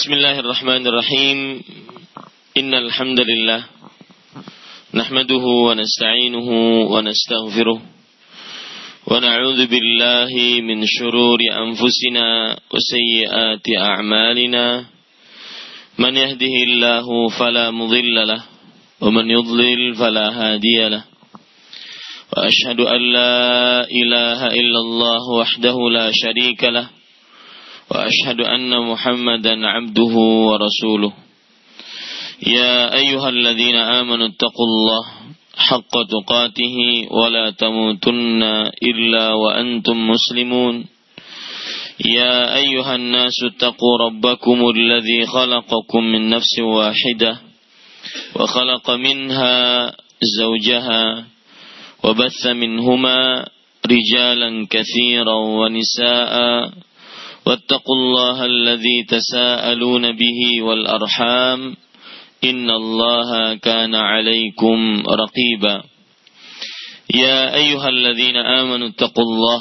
Bismillahirrahmanirrahim. Innal hamdalillah nahmaduhu wa nasta'inuhu wa nastaghfiruh wa na'udzu billahi min shururi anfusina wa sayyiati a'malina. Man yahdihillahu fala mudilla lahu wa man yudlil fala hadiya lahu. Wa ashhadu an la ilaha illallah wahdahu la syarika lahu. وأشهد أن محمدا عبده ورسوله يا أيها الذين آمنوا اتقوا الله حق تقاته ولا تموتن إلا وأنتم مسلمون يا أيها الناس اتقوا ربكم الذي خلقكم من نفس واحدة وخلق منها زوجها وبث منهما رجالا كثيرا ونساء واتقوا الله الذي تساءلون به والأرحام إن الله كان عليكم رقيبا يا أيها الذين آمنوا اتقوا الله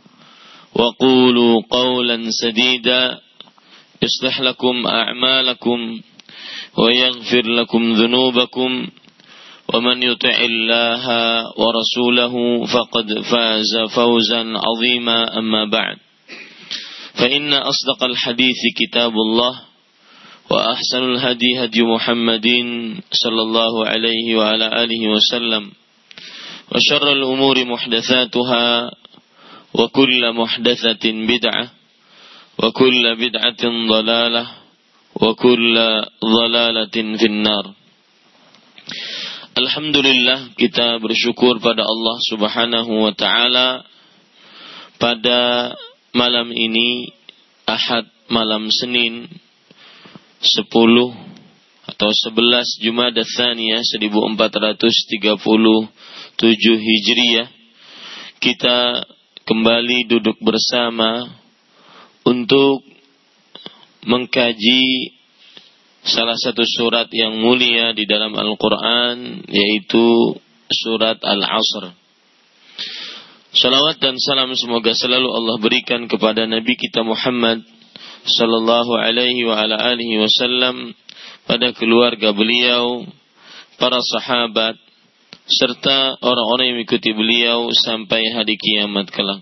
وقولوا قولا سديدا يصلح لكم أعمالكم ويغفر لكم ذنوبكم ومن يطع الله ورسوله فقد فاز فوزا عظيما أما بعد فإن أصدق الحديث كتاب الله وأحسن الهدي هدي محمد صلى الله عليه وعلى آله وسلم وشر الأمور محدثاتها وكل محدثة بدعة وكل بدعة ضلالة وكل ضلالة في النار. Alhamdulillah, kita bersyukur pada Allah Subhanahu wa taala pada malam ini, Ahad malam Senin 10 atau 11 Jumada Tsaniyah 1437 Hijriah, kita kembali duduk bersama untuk mengkaji salah satu surat yang mulia di dalam Al-Quran, yaitu surat Al-Asr. Salawat dan salam semoga selalu Allah berikan kepada Nabi kita Muhammad sallallahu alaihi wa ala alihi wasallam, pada keluarga beliau, para sahabat, serta orang-orang yang mengikuti beliau sampai hari kiamat kelak.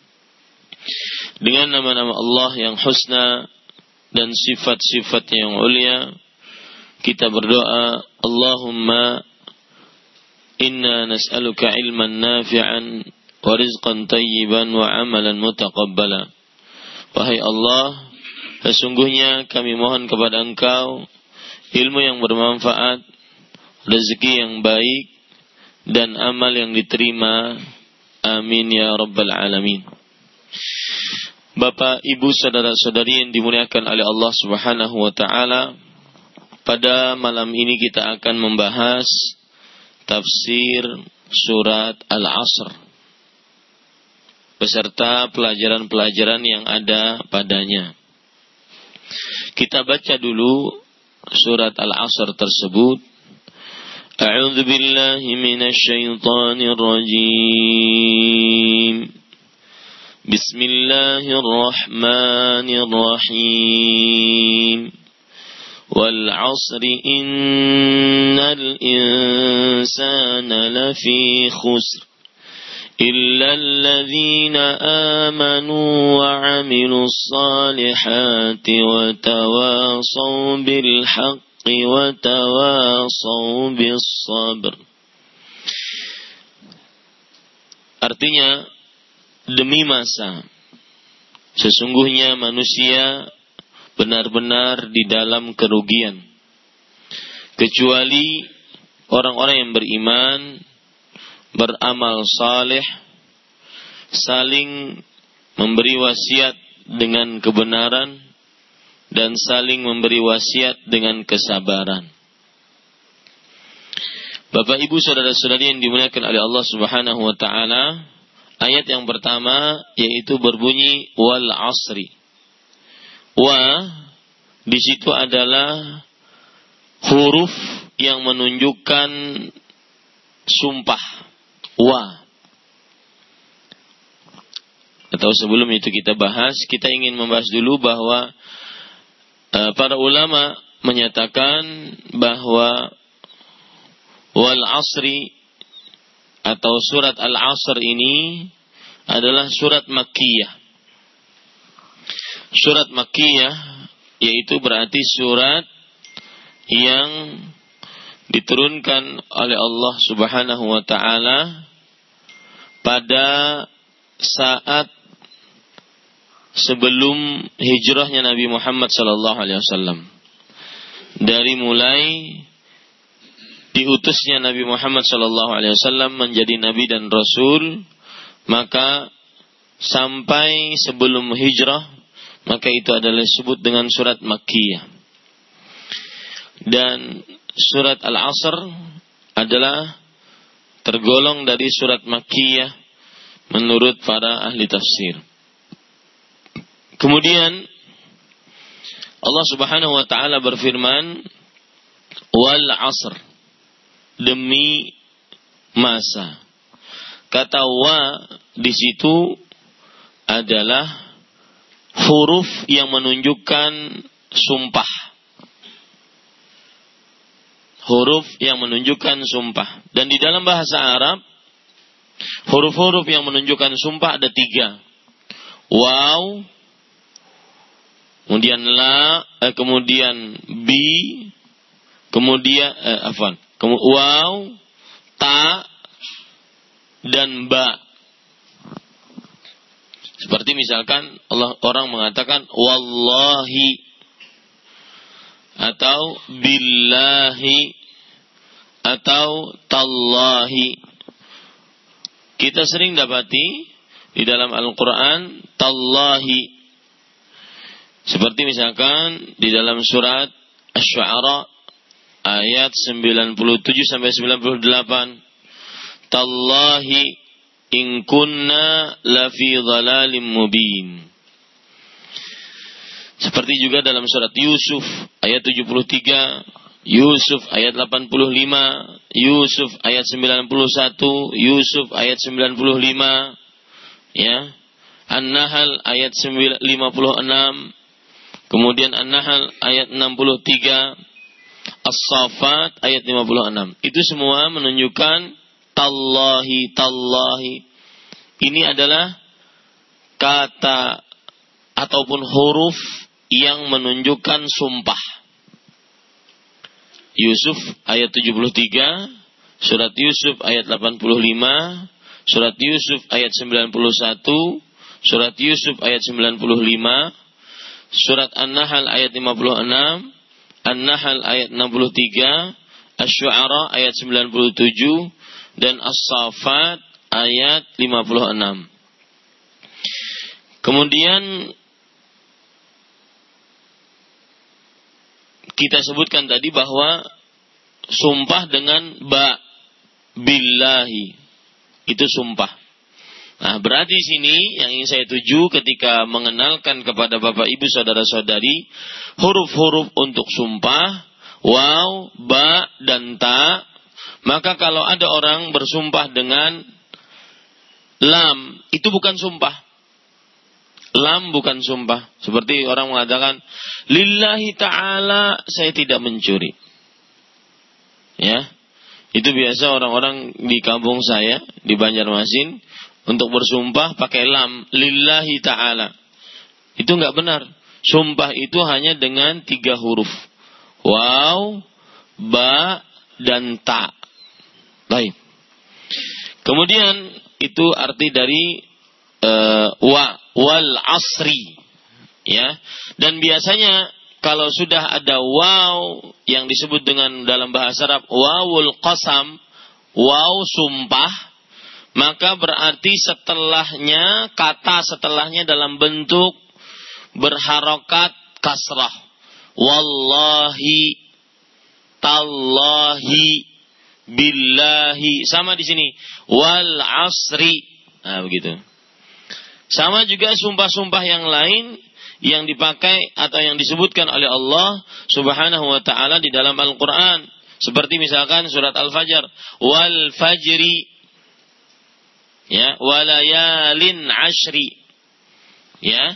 Dengan nama-nama Allah yang husna dan sifat-sifat yang mulia, kita berdoa, Allahumma inna nas'aluka ilman nafi'an wa rizqan tayyiban wa amalan mutaqabbala. Wahai Allah, sesungguhnya kami mohon kepada Engkau ilmu yang bermanfaat, rezeki yang baik, dan amal yang diterima. Amin ya rabbal alamin. Bapak, Ibu, saudara-saudari yang dimuliakan oleh Allah Subhanahu wa taala, pada malam ini kita akan membahas tafsir surat Al-Asr beserta pelajaran-pelajaran yang ada padanya. Kita baca dulu surat Al-Asr tersebut. A'udzu billahi minasy syaithanir rajim. Bismillahirrahmanirrahim. Wal 'asri innal insana lafi khusr إلا الذين آمنوا وعملوا الصالحات وتواصوا بالحق وتواصوا بالصبر. Artinya, demi masa, sesungguhnya manusia benar-benar di dalam kerugian, kecuali orang-orang yang beriman, beramal saleh, saling memberi wasiat dengan kebenaran, dan saling memberi wasiat dengan kesabaran. Bapak, Ibu, saudara-saudari yang dimuliakan oleh Allah Subhanahu wa taala, ayat yang pertama yaitu berbunyi wal asri. Wa di situ adalah huruf yang menunjukkan sumpah. Wa. Atau sebelum itu kita bahas, kita ingin membahas dulu bahwa para ulama menyatakan bahwa wal asri atau surat Al-Asr ini adalah surat Makkiyah. Surat Makkiyah yaitu berarti surat yang diturunkan oleh Allah Subhanahu wa taala pada saat sebelum hijrahnya Nabi Muhammad sallallahu alaihi wasallam. Dari mulai diutusnya Nabi Muhammad sallallahu alaihi wasallam menjadi nabi dan rasul, maka sampai sebelum hijrah, maka itu adalah disebut dengan surat Makkiyah. Dan surat Al-Asr adalah tergolong dari surat Makkiyah menurut para ahli tafsir. Kemudian Allah Subhanahu wa taala berfirman, wal asr, demi masa. Kata wa di situ adalah huruf yang menunjukkan sumpah. Huruf yang menunjukkan sumpah. Dan di dalam bahasa Arab, huruf-huruf yang menunjukkan sumpah ada 3. Waw, kemudian la, kemudian bi, kemudian waw, ta, dan ba. Seperti misalkan orang mengatakan wallahi, atau billahi, atau tallahi. Kita sering dapati di dalam Al-Quran tallahi. Seperti misalkan di dalam surat Asy-Syu'ara ayat 97 sampai 98. Tallahi in kunna lafi dhalalim mubin. Seperti juga dalam surat Yusuf ayat 73, Yusuf ayat 85, Yusuf ayat 91, Yusuf ayat 95, ya. An-Nahl ayat 56, kemudian An-Nahl ayat 63, As-Saffat ayat 56. Itu semua menunjukkan tallahi, tallahi. Ini adalah kata ataupun huruf yang menunjukkan sumpah. Yusuf ayat 73, surat Yusuf ayat 85, surat Yusuf ayat 91, surat Yusuf ayat 95, surat An-Nahl ayat 56, An-Nahl ayat 63, Asy-Syu'ara ayat 97, dan As-Saffat ayat 56. Kemudian kita sebutkan tadi bahwa sumpah dengan ba, billahi, itu sumpah. Nah, berarti di sini yang ingin saya tuju ketika mengenalkan kepada Bapak Ibu saudara-saudari huruf-huruf untuk sumpah, waw, ba, dan ta. Maka kalau ada orang bersumpah dengan lam, itu bukan sumpah. Lam bukan sumpah. Seperti orang mengatakan, lillahi ta'ala saya tidak mencuri. Ya, itu biasa orang-orang di kampung saya, di Banjarmasin, untuk bersumpah pakai lam, lillahi ta'ala. Itu enggak benar. Sumpah itu hanya dengan 3 huruf. Waw, ba, dan ta. Baik. Kemudian itu arti dari wal asri, ya. Dan biasanya kalau sudah ada waw yang disebut dengan dalam bahasa Arab wawul qasam, waw sumpah, maka berarti setelahnya, kata setelahnya dalam bentuk berharokat kasrah. Wallahi, tallahi, billahi. Sama di sini. Wal asri. Nah, begitu. Sama juga sumpah-sumpah yang lain yang dipakai atau yang disebutkan oleh Allah Subhanahu wa taala di dalam Al-Qur'an. Seperti misalkan surat Al-Fajr, wal fajri, ya, walayalin ashri. Ya.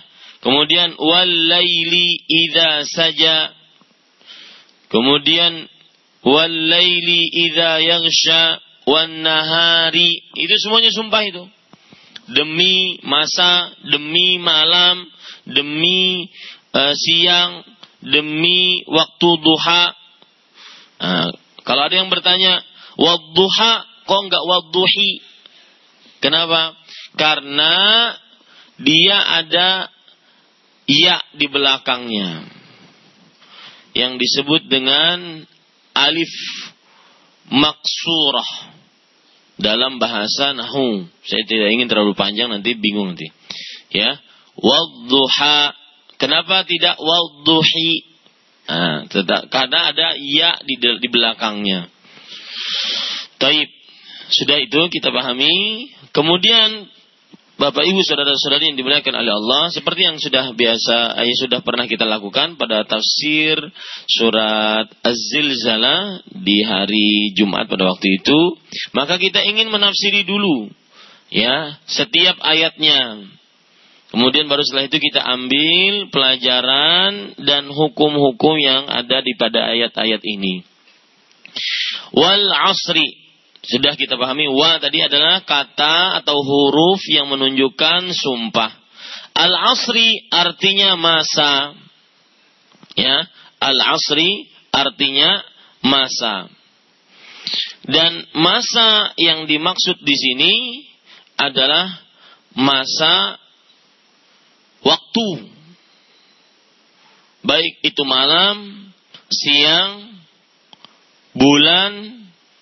Kemudian wal laili idza saja. Kemudian wal laili idza yaghsha wan nahari. Itu semuanya sumpah itu. Demi masa, demi malam, demi siang, demi waktu duha. Kalau ada yang bertanya, wadduha kok enggak wadduhi? Kenapa? Karena dia ada ya di belakangnya yang disebut dengan alif maksurah dalam bahasa nahwu. Saya tidak ingin terlalu panjang, nanti bingung nanti. Ya, wadduha. Kenapa tidak wadduhi? Karena ada ya di belakangnya. Taib. Sudah itu kita pahami. Kemudian Bapak Ibu saudara-saudari yang dimuliakan oleh Allah, seperti yang sudah pernah kita lakukan pada tafsir surat Az-Zilzalah di hari Jumat pada waktu itu, maka kita ingin menafsiri dulu ya setiap ayatnya. Kemudian baru setelah itu kita ambil pelajaran dan hukum-hukum yang ada di pada ayat-ayat ini. Wal asri. Sudah kita pahami, wa tadi adalah kata atau huruf yang menunjukkan sumpah. Al-asri artinya masa. Ya, al-asri artinya masa. Dan masa yang dimaksud di sini adalah masa waktu. Baik itu malam, siang, bulan,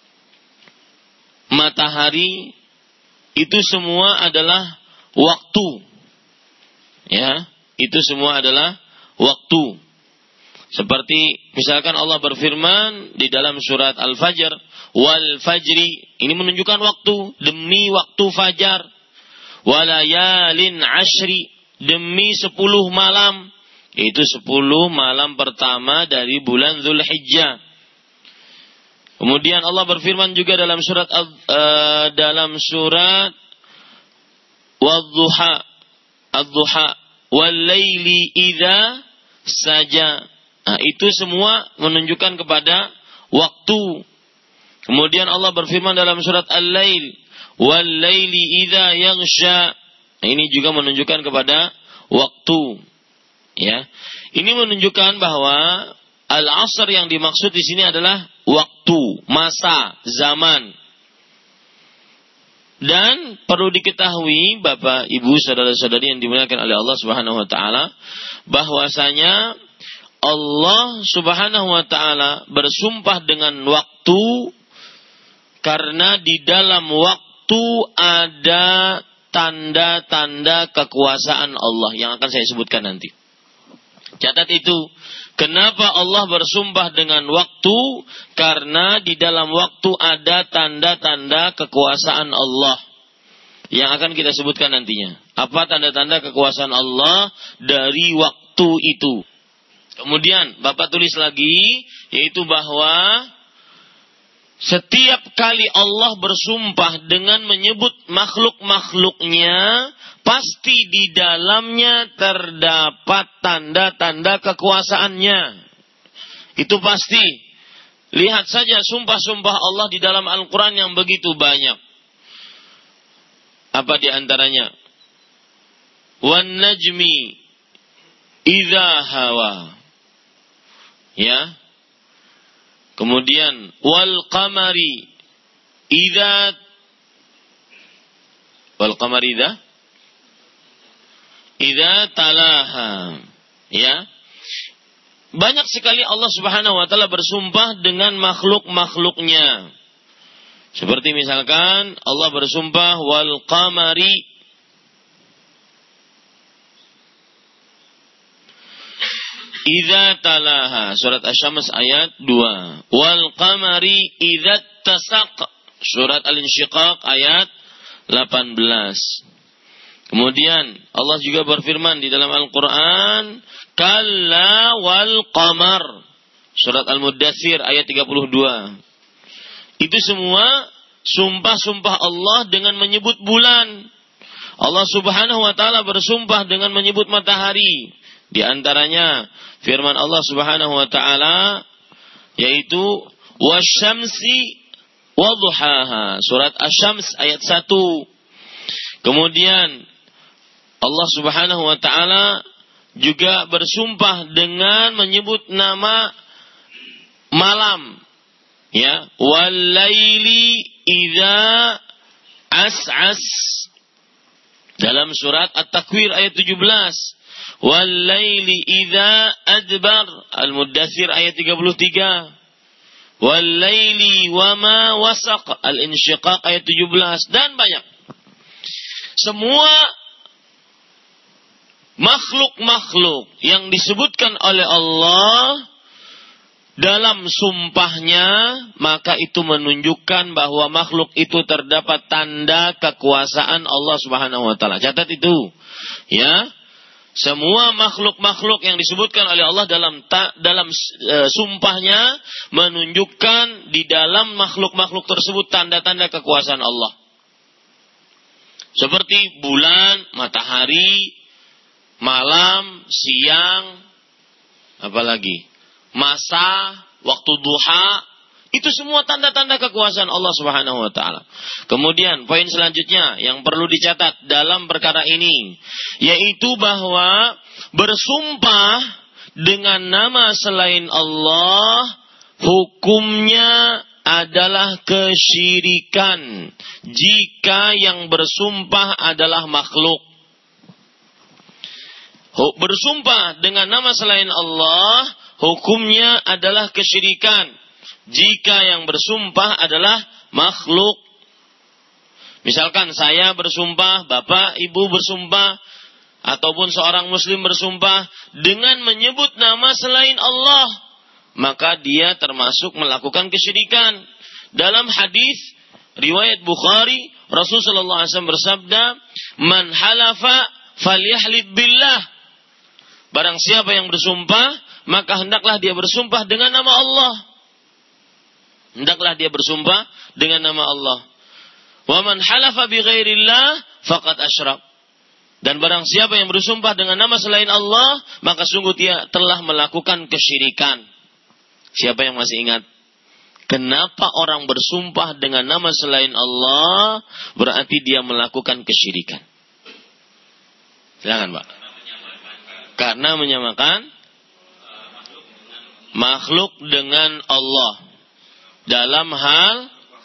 matahari, itu semua adalah waktu. Ya, itu semua adalah waktu. Seperti misalkan Allah berfirman di dalam surat Al-Fajr, wal fajri, ini menunjukkan waktu, demi waktu fajar. Walayalin ashri, demi 10 malam. Itu 10 malam pertama dari bulan Dzulhijjah. Kemudian Allah berfirman juga dalam surat Wadduha, ad-duha, wal laili idza saja. Nah, itu semua menunjukkan kepada waktu. Kemudian Allah berfirman dalam surat Al-Lail, wal laili idza yaghsha. Nah, ini juga menunjukkan kepada waktu. Ya. Ini menunjukkan bahwa al-asr yang dimaksud di sini adalah waktu, masa, zaman. Dan perlu diketahui Bapak, Ibu, saudara-saudari yang dimuliakan oleh Allah Subhanahu wa taala, bahwasanya Allah Subhanahu wa taala bersumpah dengan waktu karena di dalam waktu ada tanda-tanda kekuasaan Allah yang akan saya sebutkan nanti. Catat itu. Kenapa Allah bersumpah dengan waktu? Karena di dalam waktu ada tanda-tanda kekuasaan Allah yang akan kita sebutkan nantinya. Apa tanda-tanda kekuasaan Allah dari waktu itu? Kemudian Bapak tulis lagi, yaitu bahwa setiap kali Allah bersumpah dengan menyebut makhluk-makhluknya, pasti di dalamnya terdapat tanda-tanda kekuasaannya. Itu pasti. Lihat saja sumpah-sumpah Allah di dalam Al-Quran yang begitu banyak. Apa di antaranya? Wan najmi idza hawa. Ya. Kemudian wal qamari idza talaha. Ya. Banyak sekali Allah Subhanahu wa taala bersumpah dengan makhluk-makhluknya. Seperti misalkan Allah bersumpah wal qamari idza talaha, surat Asy-Syams ayat 2. Wal qamari idza tasaq, surat Al-Insyiqaq ayat 18. Kemudian Allah juga berfirman di dalam Al-Quran, kalla wal qamar, surat Al-Muddatsir ayat 32. Itu semua sumpah-sumpah Allah dengan menyebut bulan. Allah Subhanahu wa taala bersumpah dengan menyebut matahari. Di antaranya firman Allah Subhanahu wa taala yaitu wasyamsi wadhuhaha, surat Asy-Syams ayat 1. Kemudian Allah Subhanahu wa taala juga bersumpah dengan menyebut nama malam, ya, wal-laili idza as'as, dalam surat At-Takwir ayat 17. Wal-laili idza adbar, Al-Muddatsir ayat 33. Wal-laili wama wasaq, Al-Insyiqaq ayat 17, dan banyak. Semua makhluk-makhluk yang disebutkan oleh Allah dalam sumpahnya, maka itu menunjukkan bahwa makhluk itu terdapat tanda kekuasaan Allah Subhanahu wa taala. Catat itu. Ya. Semua makhluk-makhluk yang disebutkan oleh Allah dalam sumpahnya menunjukkan di dalam makhluk-makhluk tersebut tanda-tanda kekuasaan Allah. Seperti bulan, matahari, malam, siang, apalagi masa, waktu duha, itu semua tanda-tanda kekuasaan Allah Subhanahu wa taala. Kemudian poin selanjutnya yang perlu dicatat dalam perkara ini yaitu bahwa bersumpah dengan nama selain Allah hukumnya adalah kesyirikan jika yang bersumpah adalah makhluk. Bersumpah dengan nama selain Allah hukumnya adalah kesyirikan jika yang bersumpah adalah makhluk. Misalkan saya bersumpah, bapak, ibu bersumpah, ataupun seorang muslim bersumpah dengan menyebut nama selain Allah, maka dia termasuk melakukan kesyirikan. Dalam hadis riwayat Bukhari, Rasulullah SAW bersabda, "Man halafa falyahlib billah." Barang siapa yang bersumpah, maka hendaklah dia bersumpah dengan nama Allah. Hendaklah dia bersumpah dengan nama Allah. Wa man halafa bi ghairillah faqad asyrak. Dan barang siapa yang bersumpah dengan nama selain Allah, maka sungguh dia telah melakukan kesyirikan. Siapa yang masih ingat? Kenapa orang bersumpah dengan nama selain Allah? Berarti dia melakukan kesyirikan. Silakan, Pak. Karena menyamakan makhluk dengan Allah dalam hal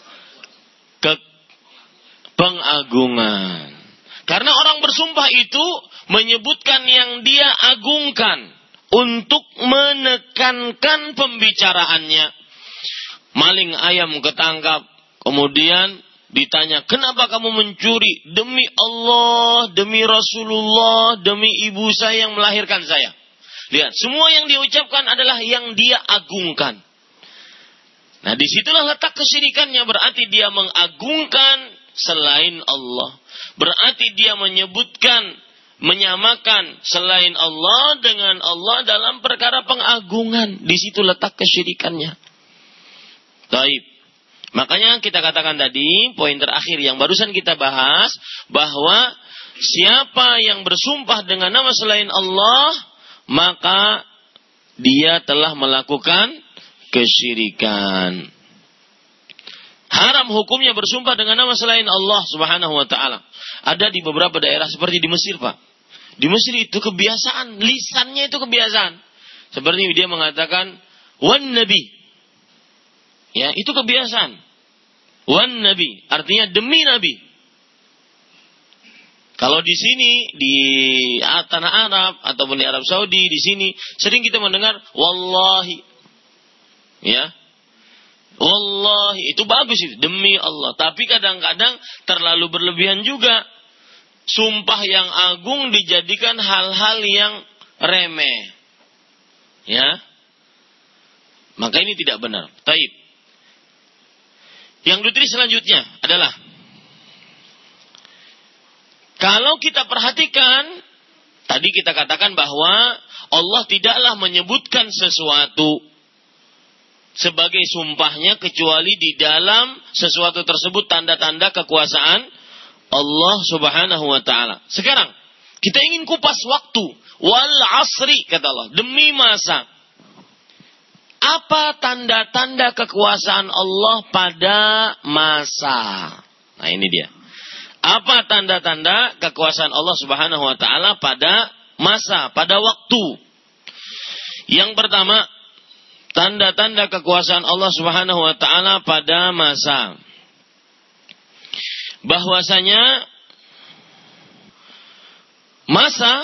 pengagungan. Karena orang bersumpah itu menyebutkan yang dia agungkan untuk menekankan pembicaraannya. Maling ayam ketangkap, kemudian ditanya, kenapa kamu mencuri? Demi Allah, demi Rasulullah, demi ibu saya yang melahirkan saya. Lihat, semua yang diucapkan adalah yang dia agungkan. Nah, disitulah letak kesyirikannya. Berarti dia mengagungkan selain Allah. Berarti dia menyebutkan, menyamakan selain Allah dengan Allah dalam perkara pengagungan. Di situ letak kesyirikannya. Baik. Makanya kita katakan tadi, poin terakhir yang barusan kita bahas, bahwa siapa yang bersumpah dengan nama selain Allah, maka dia telah melakukan kesyirikan. Haram hukumnya bersumpah dengan nama selain Allah Subhanahu wa taala. Ada di beberapa daerah seperti di Mesir, Pak. Di Mesir itu kebiasaan, lisannya itu kebiasaan. Seperti dia mengatakan wan nabi. Ya, itu kebiasaan. Wan nabi, artinya demi nabi. Kalau di sini di tanah Arab ataupun di Arab Saudi di sini sering kita mendengar wallahi. Ya. Wallahi, itu bagus itu, demi Allah. Tapi kadang-kadang terlalu berlebihan juga. Sumpah yang agung dijadikan hal-hal yang remeh. Ya. Maka ini tidak benar. Taib. Yang ditulis selanjutnya adalah, kalau kita perhatikan, tadi kita katakan bahwa Allah tidaklah menyebutkan sesuatu sebagai sumpahnya kecuali di dalam sesuatu tersebut tanda-tanda kekuasaan Allah Subhanahu wa taala. Sekarang kita ingin kupas waktu. Wal asri kata Allah, demi masa. Apa tanda-tanda kekuasaan Allah pada masa? Nah, ini dia. Apa tanda-tanda kekuasaan Allah Subhanahu wa taala pada masa, pada waktu? Yang pertama, tanda-tanda kekuasaan Allah Subhanahu wa taala pada masa. Bahwasanya masa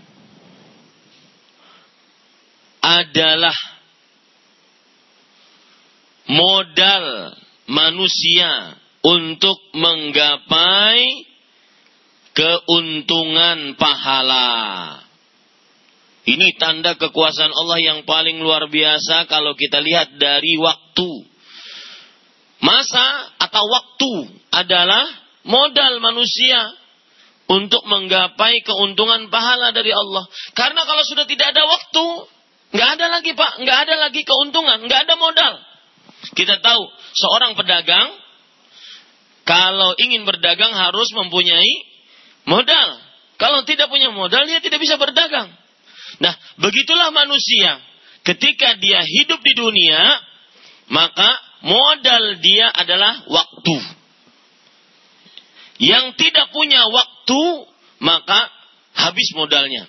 adalah modal manusia untuk menggapai keuntungan pahala. Ini tanda kekuasaan Allah yang paling luar biasa kalau kita lihat dari waktu. Masa atau waktu adalah modal manusia untuk menggapai keuntungan pahala dari Allah. Karena kalau sudah tidak ada waktu, nggak ada lagi Pak, nggak ada lagi keuntungan, nggak ada modal. Kita tahu seorang pedagang kalau ingin berdagang harus mempunyai modal. Kalau tidak punya modal dia tidak bisa berdagang. Nah, begitulah manusia. Ketika dia hidup di dunia, maka modal dia adalah waktu. Yang tidak punya waktu, maka habis modalnya.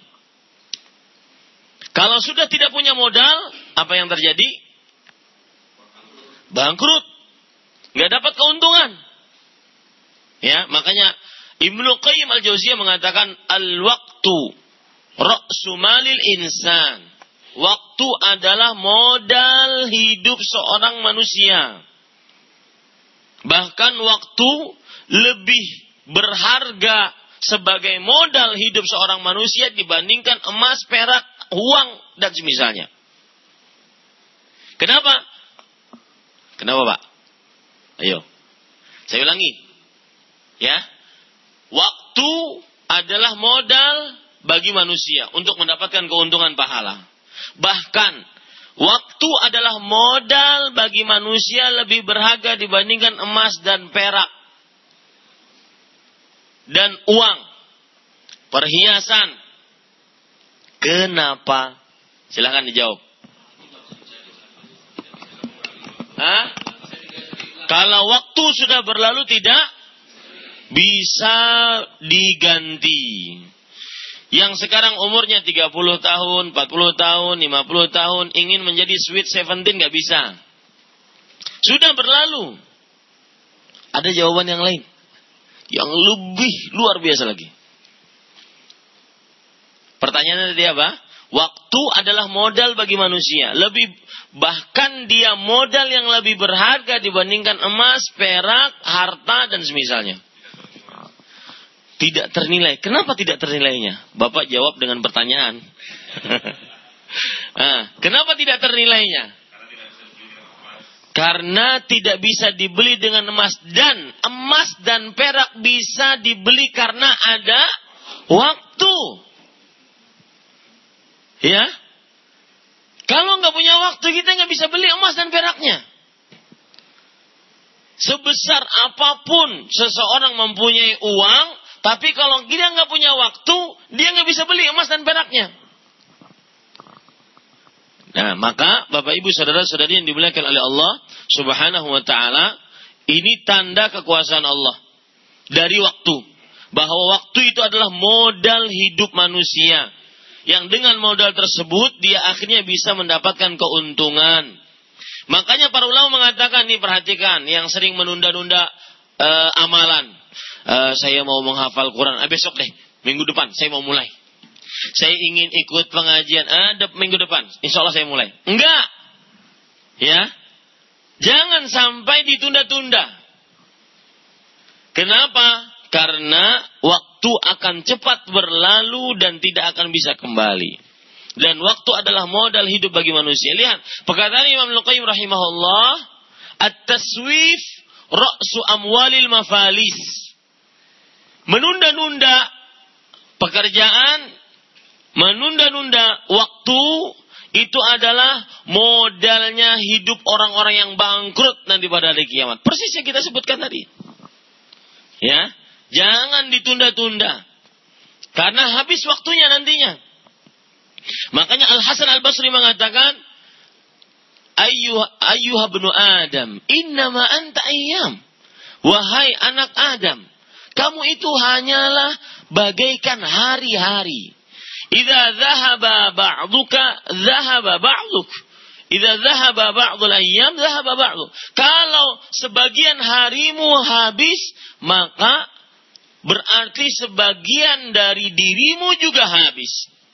Kalau sudah tidak punya modal, apa yang terjadi? Bangkrut. Nggak dapat keuntungan. Ya, makanya Ibnu Qayyim al-Jauziyah mengatakan al-waqtu ra'su malil insan. Waktu adalah modal hidup seorang manusia. Bahkan waktu lebih berharga sebagai modal hidup seorang manusia dibandingkan emas, perak, uang, dan semisalnya. Kenapa? Kenapa Pak? Ayo. Saya ulangi. Ya. Waktu adalah modal bagi manusia untuk mendapatkan keuntungan pahala. Bahkan waktu adalah modal bagi manusia lebih berharga dibandingkan emas dan perak dan uang, perhiasan. Kenapa? Silakan dijawab. Hah? Kalau waktu sudah berlalu tidak bisa diganti. Yang sekarang umurnya 30 tahun, 40 tahun, 50 tahun, ingin menjadi sweet 17 gak bisa. Sudah berlalu. Ada jawaban yang lain. Yang lebih luar biasa lagi. Pertanyaannya tadi apa? Waktu adalah modal bagi manusia. Bahkan dia modal yang lebih berharga dibandingkan emas, perak, harta, dan semisalnya. Tidak ternilai. Kenapa tidak ternilainya? Bapak jawab dengan pertanyaan. Kenapa tidak ternilainya? Karena tidak bisa dibeli dengan emas. Dan emas dan perak bisa dibeli karena ada waktu. Ya. Kalau nggak punya waktu, kita nggak bisa beli emas dan peraknya. Sebesar apapun seseorang mempunyai uang, tapi kalau dia nggak punya waktu, dia nggak bisa beli emas dan peraknya. Nah, maka Bapak Ibu saudara-saudari yang dimuliakan oleh Allah Subhanahu wa taala, ini tanda kekuasaan Allah dari waktu. Bahwa waktu itu adalah modal hidup manusia. Yang dengan modal tersebut dia akhirnya bisa mendapatkan keuntungan. Makanya para ulama mengatakan, nih perhatikan, yang sering menunda-nunda amalan. Saya mau menghafal Quran. Besok deh, minggu depan saya mau mulai. Saya ingin ikut pengajian. Minggu depan, insya Allah saya mulai. Enggak. Ya. Jangan sampai ditunda-tunda. Kenapa? Karena waktu akan cepat berlalu dan tidak akan bisa kembali. Dan waktu adalah modal hidup bagi manusia. Lihat, perkataan Imam Al-Qayyim rahimahullah, at-taswif ra'su amwalil mafalis. Menunda-nunda pekerjaan, menunda-nunda waktu, itu adalah modalnya hidup orang-orang yang bangkrut nanti pada hari kiamat. Persis yang kita sebutkan tadi. Ya. Jangan ditunda-tunda. Karena habis waktunya nantinya. Makanya Al-Hasan Al-Basri mengatakan, Ayyuha ibnu Adam, innama anta ayyam. Wahai anak Adam, kamu itu hanyalah bagaikan hari-hari. Idza dhahaba ba'duka, dhahaba ba'duk. Idza dhahaba ba'dul ayyam, dhahaba ba'duk. Kalau sebagian harimu habis, maka berarti sebagian dari dirimu juga habis.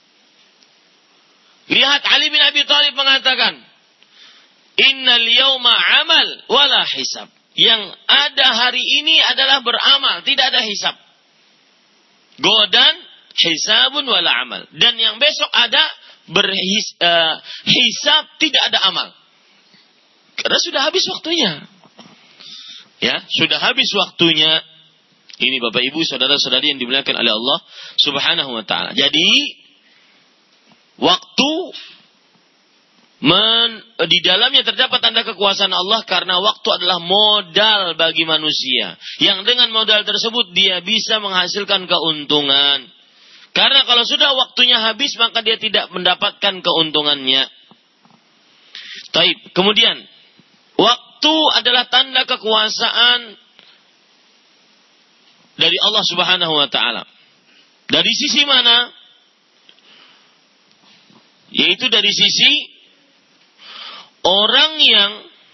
Lihat Ali bin Abi Thalib mengatakan, innal yawma amal wala hisab. Yang ada hari ini adalah beramal, tidak ada hisab. Godan hisabun wala amal. Dan yang besok ada hisab, tidak ada amal. Karena sudah habis waktunya. Ya, sudah habis waktunya. Ini Bapak Ibu, saudara-saudari yang dimuliakan oleh Allah Subhanahu wa taala. Jadi waktu di dalamnya terdapat tanda kekuasaan Allah karena waktu adalah modal bagi manusia. Yang dengan modal tersebut dia bisa menghasilkan keuntungan. Karena kalau sudah waktunya habis maka dia tidak mendapatkan keuntungannya. Taib. Kemudian, waktu adalah tanda kekuasaan dari Allah Subhanahu wa taala. Dari sisi mana? Yaitu dari sisi orang yang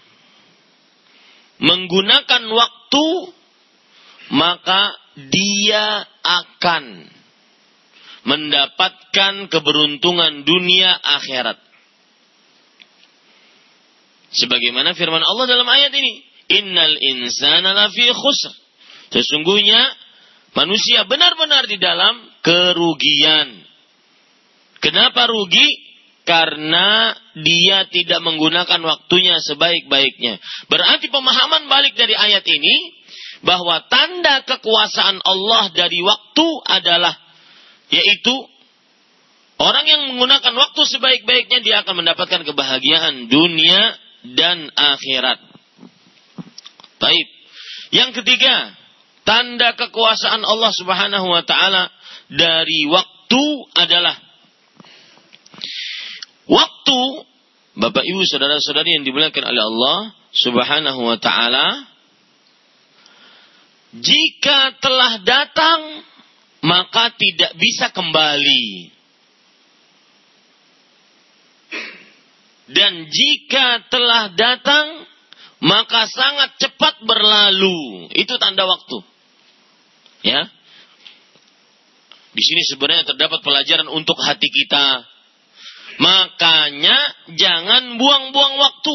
menggunakan waktu, maka dia akan mendapatkan keberuntungan dunia akhirat. Sebagaimana firman Allah dalam ayat ini, innal insana lafi khusr. Sesungguhnya manusia benar-benar di dalam kerugian. Kenapa rugi? Karena dia tidak menggunakan waktunya sebaik-baiknya. Berarti pemahaman balik dari ayat ini, bahwa tanda kekuasaan Allah dari waktu adalah, yaitu orang yang menggunakan waktu sebaik-baiknya, dia akan mendapatkan kebahagiaan dunia dan akhirat. Baik. Yang ketiga, tanda kekuasaan Allah Subhanahu wa taala dari waktu adalah waktu, Bapak Ibu saudara-saudari yang dimuliakan oleh Allah Subhanahu wa taala, jika telah datang maka tidak bisa kembali. Dan jika telah datang maka sangat cepat berlalu. Itu tanda waktu. Ya. Di sini sebenarnya terdapat pelajaran untuk hati kita. Makanya jangan buang-buang waktu.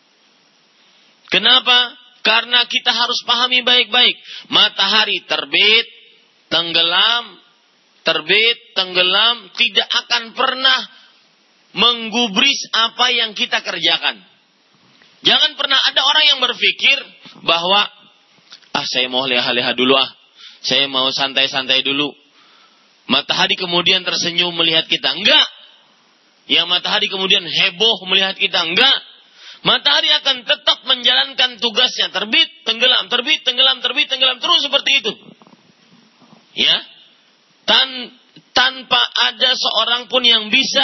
Kenapa? Karena kita harus pahami baik-baik. Matahari terbit, tenggelam, terbit, tenggelam, tidak akan pernah menggubris apa yang kita kerjakan. Jangan pernah ada orang yang berpikir bahwa, saya mau leha-leha dulu saya mau santai-santai dulu. Matahari kemudian tersenyum melihat kita. Enggak. Yang matahari kemudian heboh melihat kita. Enggak. Matahari akan tetap menjalankan tugasnya. Terbit, tenggelam, terbit, tenggelam, terbit, tenggelam. Terus seperti itu. Ya. Tanpa ada seorang pun yang bisa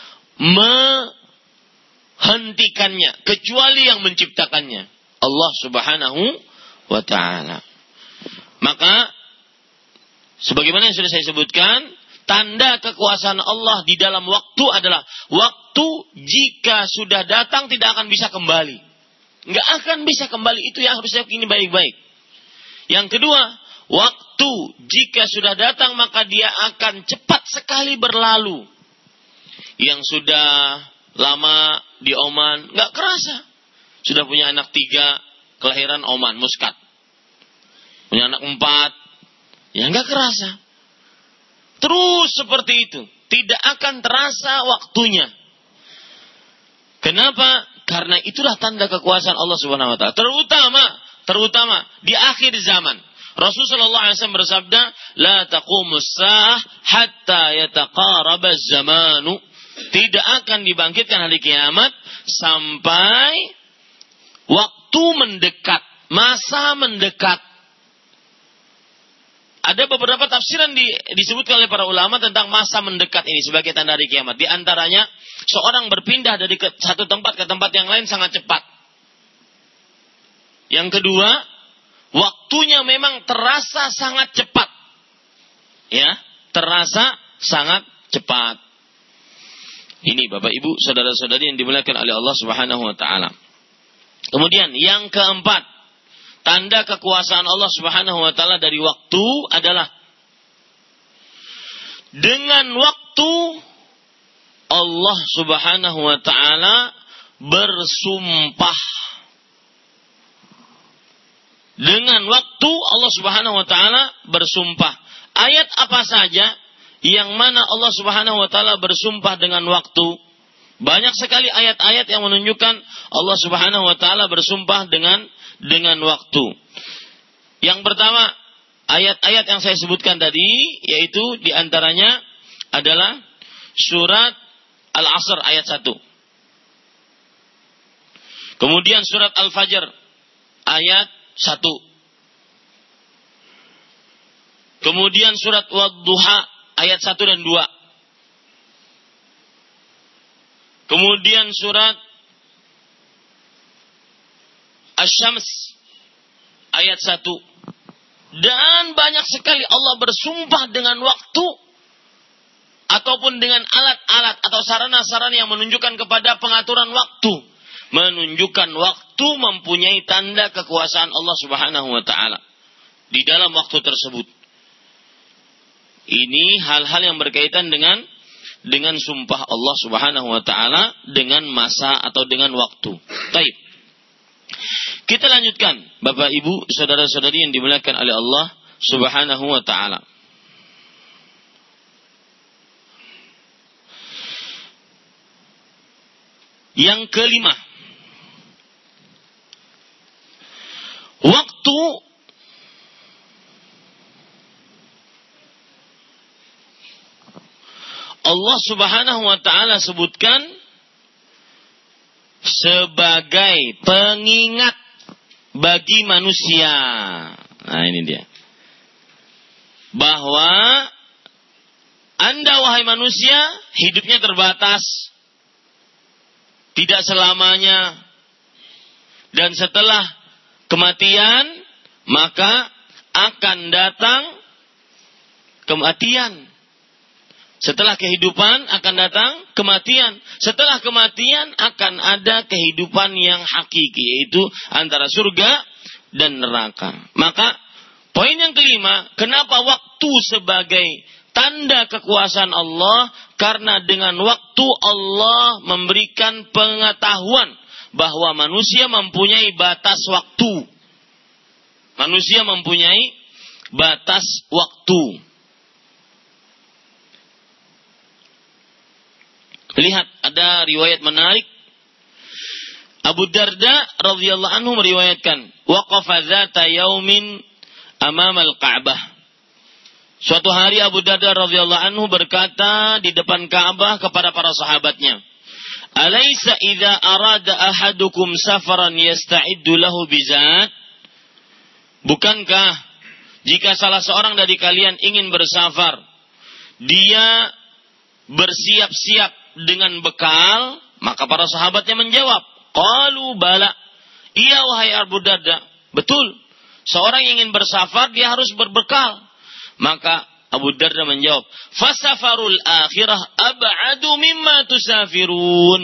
menghentikannya. Kecuali yang menciptakannya. Allah Subhanahu wa ta'ala. Maka, sebagaimana yang sudah saya sebutkan, tanda kekuasaan Allah di dalam waktu adalah waktu jika sudah datang tidak akan bisa kembali. Nggak akan bisa kembali. Itu yang harus saya yakini baik-baik. Yang kedua, waktu jika sudah datang maka dia akan cepat sekali berlalu. Yang sudah lama di Oman nggak kerasa. Sudah punya anak 3 kelahiran Oman, Muscat. Punya anak 4, ya nggak kerasa. Terus seperti itu. Tidak akan terasa waktunya. Kenapa? Karena itulah tanda kekuasaan Allah Subhanahu wa taala. Terutama di akhir zaman. Rasulullah SAW bersabda, "La taqumus sa'ah hatta yataqaraba az-zamanu." Tidak akan dibangkitkan hari kiamat sampai waktu mendekat, masa mendekat. Ada beberapa tafsiran disebutkan oleh para ulama tentang masa mendekat ini sebagai tanda hari kiamat. Di antaranya, seorang berpindah dari satu tempat ke tempat yang lain sangat cepat. Yang kedua, waktunya memang terasa sangat cepat. Ya, terasa sangat cepat. Ini Bapak Ibu, saudara-saudari yang dimuliakan oleh Allah Subhanahu wa taala. Kemudian yang keempat, tanda kekuasaan Allah Subhanahu wa taala dari waktu adalah dengan waktu Allah Subhanahu wa taala bersumpah. Dengan waktu Allah Subhanahu wa taala bersumpah. Ayat apa saja yang mana Allah Subhanahu wa taala bersumpah dengan waktu? Banyak sekali ayat-ayat yang menunjukkan Allah Subhanahu wa taala bersumpah dengan waktu. Yang pertama, ayat-ayat yang saya sebutkan tadi, yaitu diantaranya adalah surat Al-Asr ayat 1. Kemudian surat Al-Fajr ayat 1. Kemudian surat Wad-Duha ayat 1 dan 2. Kemudian surat Asy-Syams ayat 1. Dan banyak sekali Allah bersumpah dengan waktu ataupun dengan alat-alat atau sarana-sarana yang menunjukkan kepada pengaturan waktu. Menunjukkan waktu mempunyai tanda kekuasaan Allah Subhanahu wa taala di dalam waktu tersebut. Ini hal-hal yang berkaitan dengan sumpah Allah Subhanahu wa taala dengan masa atau dengan waktu. Baik. Kita lanjutkan, Bapak Ibu, saudara-saudari yang dimuliakan oleh Allah Subhanahu wa taala. Yang kelima, waktu Allah Subhanahu wa taala sebutkan sebagai pengingat bagi manusia. Nah, ini dia. Bahwa Anda, wahai manusia, hidupnya terbatas. Tidak selamanya. Dan setelah kematian, maka akan datang kematian. Setelah kehidupan akan datang kematian. Setelah kematian akan ada kehidupan yang hakiki, yaitu antara surga dan neraka. Maka poin yang kelima, kenapa waktu sebagai tanda kekuasaan Allah? Karena dengan waktu Allah memberikan pengetahuan bahwa manusia mempunyai batas waktu. Manusia mempunyai batas waktu. Lihat, ada riwayat menarik. Abu Darda radhiyallahu anhu meriwayatkan, waqafa dzata yaumin amama al-Ka'bah. Suatu hari Abu Darda radhiyallahu anhu berkata di depan Ka'bah kepada para sahabatnya, "Alaisa idza arada ahadukum safaran yasta'iddu lahu bizat?" Bukankah jika salah seorang dari kalian ingin bersafar, dia bersiap-siap dengan bekal? Maka para sahabatnya menjawab, qalu bala. Iya wahai Abu Darda, betul. Seorang yang ingin bersafar dia harus berbekal. Maka Abu Darda menjawab, fasafarul akhirah ab'adu mimma tusafirun.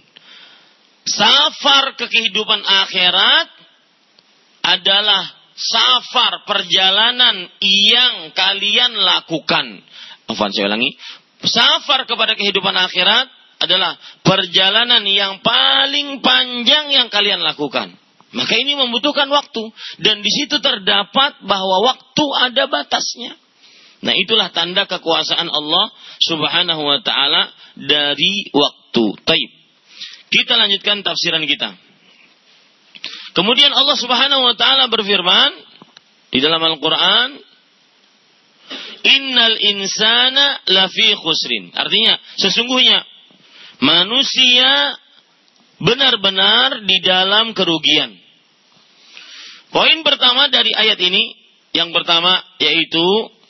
Safar ke kehidupan akhirat adalah safar perjalanan yang kalian lakukan. Saya ulangi. Safar kepada kehidupan akhirat adalah perjalanan yang paling panjang yang kalian lakukan. Maka ini membutuhkan waktu. Dan di situ terdapat bahwa waktu ada batasnya. Nah, itulah tanda kekuasaan Allah Subhanahu wa ta'ala dari waktu. Taib. Kita lanjutkan tafsiran kita. Kemudian Allah Subhanahu wa ta'ala berfirman di dalam Al-Quran, innal insana lafi khusrin. Artinya, sesungguhnya manusia benar-benar di dalam kerugian. Poin pertama dari ayat ini, yang pertama yaitu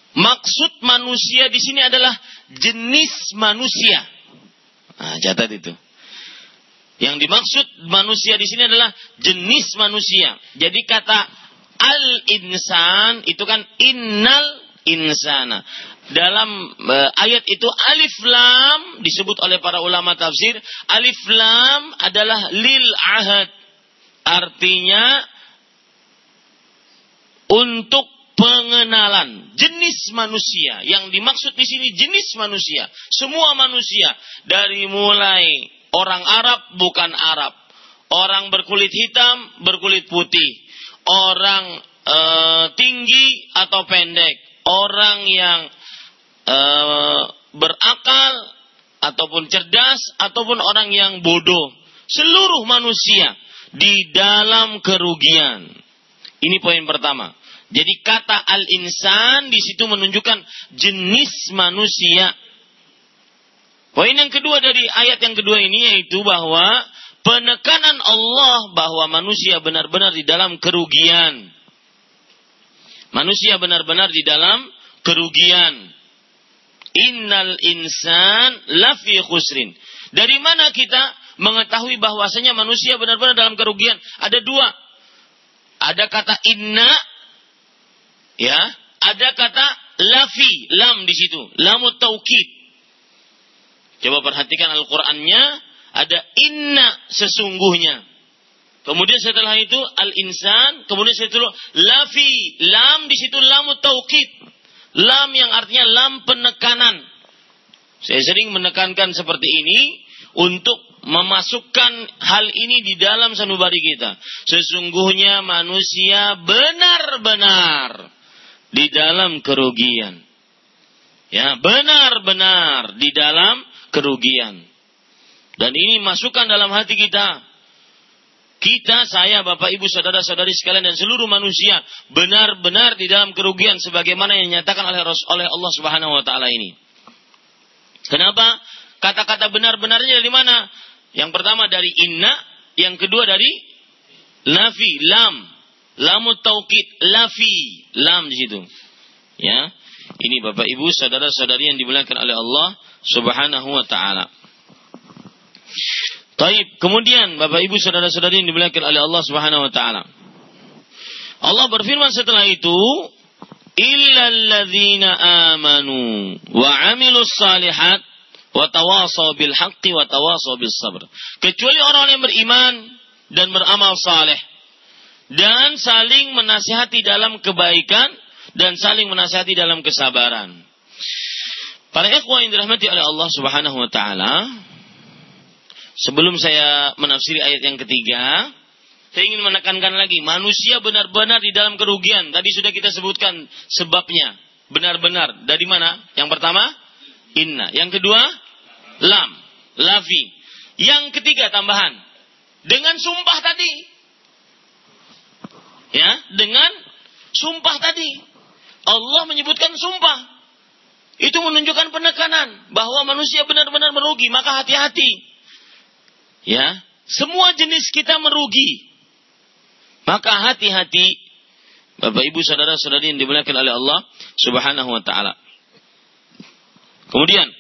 maksud manusia di sini adalah jenis manusia. Nah, catat itu. Yang dimaksud manusia di sini adalah jenis manusia. Jadi kata al-insan itu kan innal insana. Dalam ayat itu alif lam disebut oleh para ulama tafsir, alif lam adalah lil ahad. Artinya untuk pengenalan jenis manusia. Yang dimaksud di sini jenis manusia, semua manusia, dari mulai orang Arab bukan Arab, orang berkulit hitam, berkulit putih, orang tinggi atau pendek, orang yang berakal ataupun cerdas ataupun orang yang bodoh, seluruh manusia di dalam kerugian. Ini poin pertama. Jadi kata al-insan di situ menunjukkan jenis manusia. Poin yang kedua dari ayat yang kedua ini yaitu bahwa penekanan Allah bahwa manusia benar-benar di dalam kerugian. Manusia benar-benar di dalam kerugian. Innal insan lafi khusrin. Dari mana kita mengetahui bahwasanya manusia benar-benar dalam kerugian? Ada dua. Ada kata inna, ya, ada kata lafi, lam di situ, lamut taukid. Coba perhatikan Al-Qur'annya, ada inna sesungguhnya. Kemudian setelah itu al-insan, kemudian setelah lafi, lam di situ lamut taukid. Lam yang artinya lam penekanan. Saya sering menekankan seperti ini untuk memasukkan hal ini di dalam sanubari kita. Sesungguhnya manusia benar-benar di dalam kerugian. Ya, benar-benar di dalam kerugian. Dan ini masukkan dalam hati kita. Kita, saya, Bapak, Ibu, saudara-saudari sekalian dan seluruh manusia benar-benar di dalam kerugian sebagaimana yang dinyatakan oleh Allah Subhanahu wa taala ini. Kenapa? Kata-kata benar-benarnya dari mana? Yang pertama dari inna, yang kedua dari lafi, lam. Lamut taukid, lafi, lam di situ. Ya. Ini Bapak Ibu, saudara-saudari yang dimuliakan oleh Allah Subhanahu wa taala. Baik, kemudian Bapak Ibu saudara-saudari yang dimuliakan oleh Allah Subhanahu wa taala. Allah berfirman setelah itu, illal ladzina amanu wa 'amilus shalihat wa tawasaw bil haqqi wa tawasaw bis sabr. Kecuali orang yang beriman dan beramal saleh dan saling menasihati dalam kebaikan dan saling menasihati dalam kesabaran. Para ikhwah yang dirahmati oleh Allah Subhanahu wa taala, sebelum saya menafsiri ayat yang ketiga, saya ingin menekankan lagi, manusia benar-benar di dalam kerugian. Tadi sudah kita sebutkan sebabnya. Benar-benar. Dari mana? Yang pertama, inna. Yang kedua, lam. Lafi. Yang ketiga, tambahan. Dengan sumpah tadi. Ya, dengan sumpah tadi. Allah menyebutkan sumpah. Itu menunjukkan penekanan bahwa manusia benar-benar merugi. Maka hati-hati. Ya, semua jenis kita merugi. Maka hati-hati Bapak Ibu saudara-saudari yang dimuliakan oleh Allah Subhanahu wa taala. Kemudian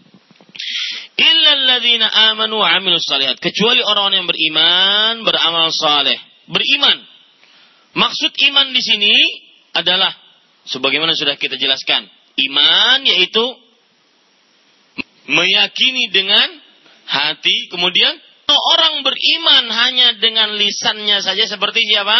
illal ladzina amanu wa 'amilus shalihat, kecuali orang-orang yang beriman, beramal saleh. Beriman. Maksud iman di sini adalah sebagaimana sudah kita jelaskan. Iman yaitu meyakini dengan hati, kemudian orang beriman hanya dengan lisannya saja seperti siapa?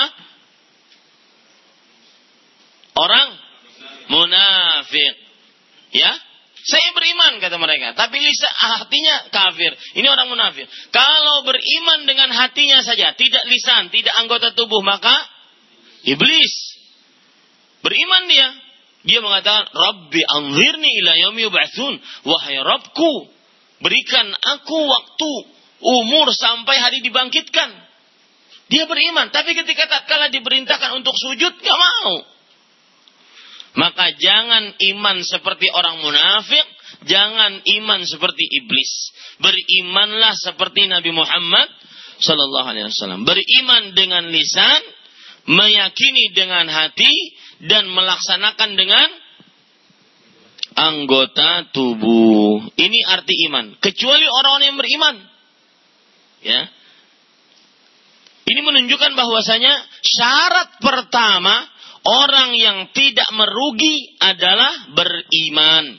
Orang munafik. Ya, saya beriman kata mereka, tapi lisan hatinya kafir. Ini orang munafik. Kalau beriman dengan hatinya saja, tidak lisan, tidak anggota tubuh, maka iblis. Beriman dia mengatakan, Rabbi anzirni ila yaumi yub'atsun. Wahai Rabbku, berikan aku waktu, umur sampai hari dibangkitkan. Dia beriman, tapi ketika tatkala diperintahkan untuk sujud, gak mau. Maka jangan iman seperti orang munafik, jangan iman seperti iblis. Berimanlah seperti Nabi Muhammad sallallahu alaihi wasallam. Beriman dengan lisan, meyakini dengan hati, dan melaksanakan dengan anggota tubuh. Ini arti iman. Kecuali orang-orang yang beriman. Ya. Ini menunjukkan bahwasanya syarat pertama orang yang tidak merugi adalah beriman.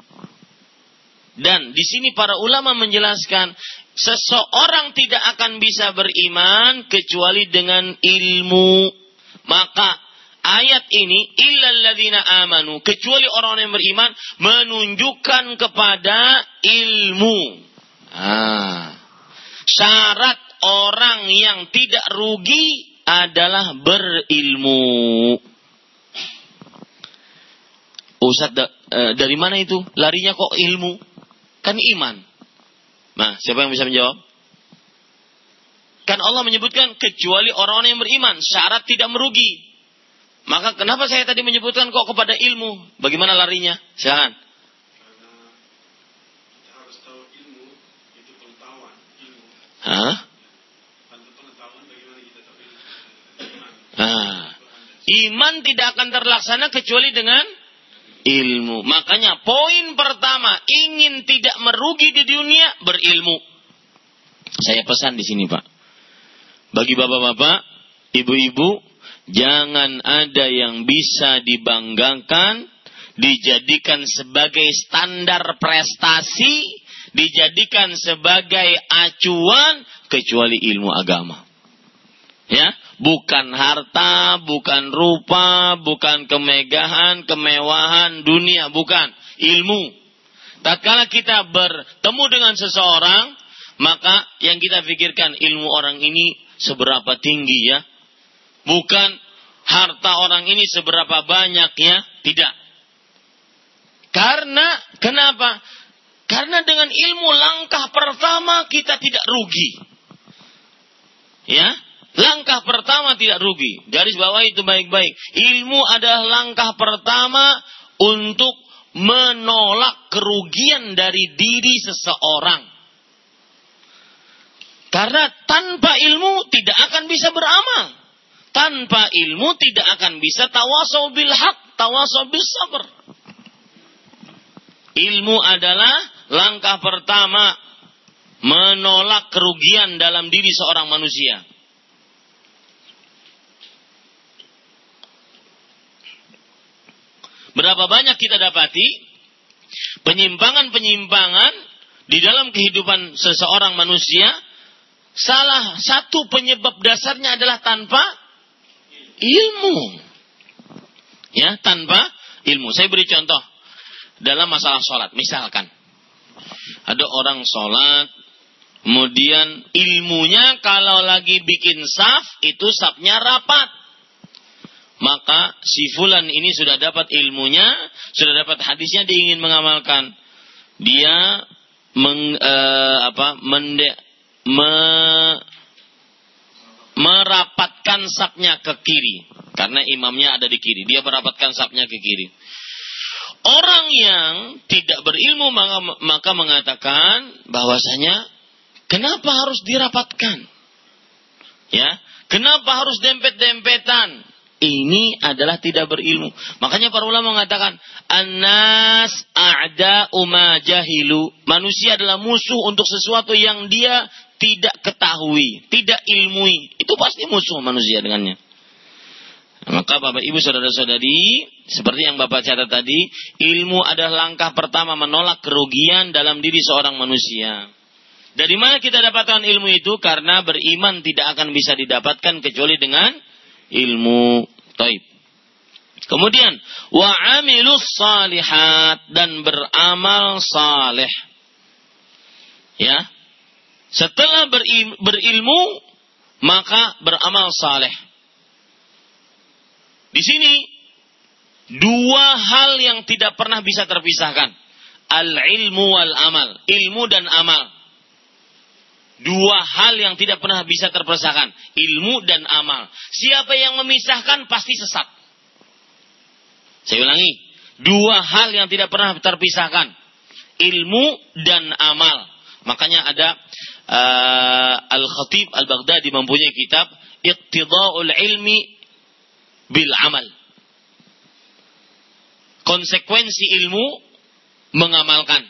Dan di sini para ulama menjelaskan seseorang tidak akan bisa beriman kecuali dengan ilmu. Maka ayat ini illal ladzina amanu, kecuali orang yang beriman, menunjukkan kepada ilmu. Syarat orang yang tidak rugi adalah berilmu. Ustaz, dari mana itu? Larinya kok ilmu? Kan iman. Nah, siapa yang bisa menjawab? Kan Allah menyebutkan kecuali orang-orang yang beriman, syarat tidak merugi. Maka kenapa saya tadi menyebutkan kok kepada ilmu? Bagaimana larinya? Silakan. Karena kita harus tahu ilmu itu pengetahuan, ilmu. Tanpa pengetahuan bagaimana kita tahu ilmu? Iman tidak akan terlaksana kecuali dengan ilmu. Makanya poin pertama, ingin tidak merugi di dunia, berilmu. Saya pesan di sini, Pak. Bagi bapak-bapak, ibu-ibu, jangan ada yang bisa dibanggakan, dijadikan sebagai standar prestasi, dijadikan sebagai acuan, kecuali ilmu agama. Ya, bukan harta, bukan rupa, bukan kemegahan, kemewahan dunia, bukan. Ilmu. Tatkala kita bertemu dengan seseorang, maka yang kita pikirkan ilmu orang ini seberapa tinggi ya. Bukan harta orang ini seberapa banyak ya. Tidak. Karena, kenapa? Karena dengan ilmu langkah pertama kita tidak rugi. Ya. Langkah pertama tidak rugi. Garis bawah itu baik-baik. Ilmu adalah langkah pertama untuk menolak kerugian dari diri seseorang. Karena tanpa ilmu tidak akan bisa beramal. Tanpa ilmu tidak akan bisa tawasau bil haq, tawasau bis sabr. Ilmu adalah langkah pertama menolak kerugian dalam diri seorang manusia. Berapa banyak kita dapati penyimpangan-penyimpangan di dalam kehidupan seseorang manusia, salah satu penyebab dasarnya adalah tanpa ilmu. Ya, tanpa ilmu. Saya beri contoh dalam masalah sholat. Misalkan ada orang sholat, kemudian ilmunya kalau lagi bikin saf, itu safnya rapat. Maka si fulan ini sudah dapat ilmunya, sudah dapat hadisnya, dia ingin mengamalkan. Dia merapatkan safnya ke kiri. Karena imamnya ada di kiri. Dia merapatkan safnya ke kiri. Orang yang tidak berilmu maka mengatakan bahwasanya kenapa harus dirapatkan? Ya, kenapa harus dempet-dempetan? Ini adalah tidak berilmu. Makanya para ulama mengatakan, An-nas a'da'u ma jahilu. Manusia adalah musuh untuk sesuatu yang dia tidak ketahui, tidak ilmui. Itu pasti musuh manusia dengannya. Maka Bapak Ibu saudara-saudari, seperti yang Bapak catat tadi, ilmu adalah langkah pertama menolak kerugian dalam diri seorang manusia. Dari mana kita dapatkan ilmu itu? Karena beriman tidak akan bisa didapatkan kecuali dengan ilmu. Taib. Kemudian wa amilus salihat, dan beramal saleh. Ya. Setelah berilmu maka beramal saleh. Di sini dua hal yang tidak pernah bisa terpisahkan. Al-ilmu wal amal, ilmu dan amal. Dua hal yang tidak pernah bisa terpisahkan. Ilmu dan amal. Siapa yang memisahkan pasti sesat. Saya ulangi. Dua hal yang tidak pernah terpisahkan. Ilmu dan amal. Makanya ada Al-Khatib Al-Baghdadi mempunyai kitab Iqtida'ul ilmi bil amal. Konsekuensi ilmu mengamalkan.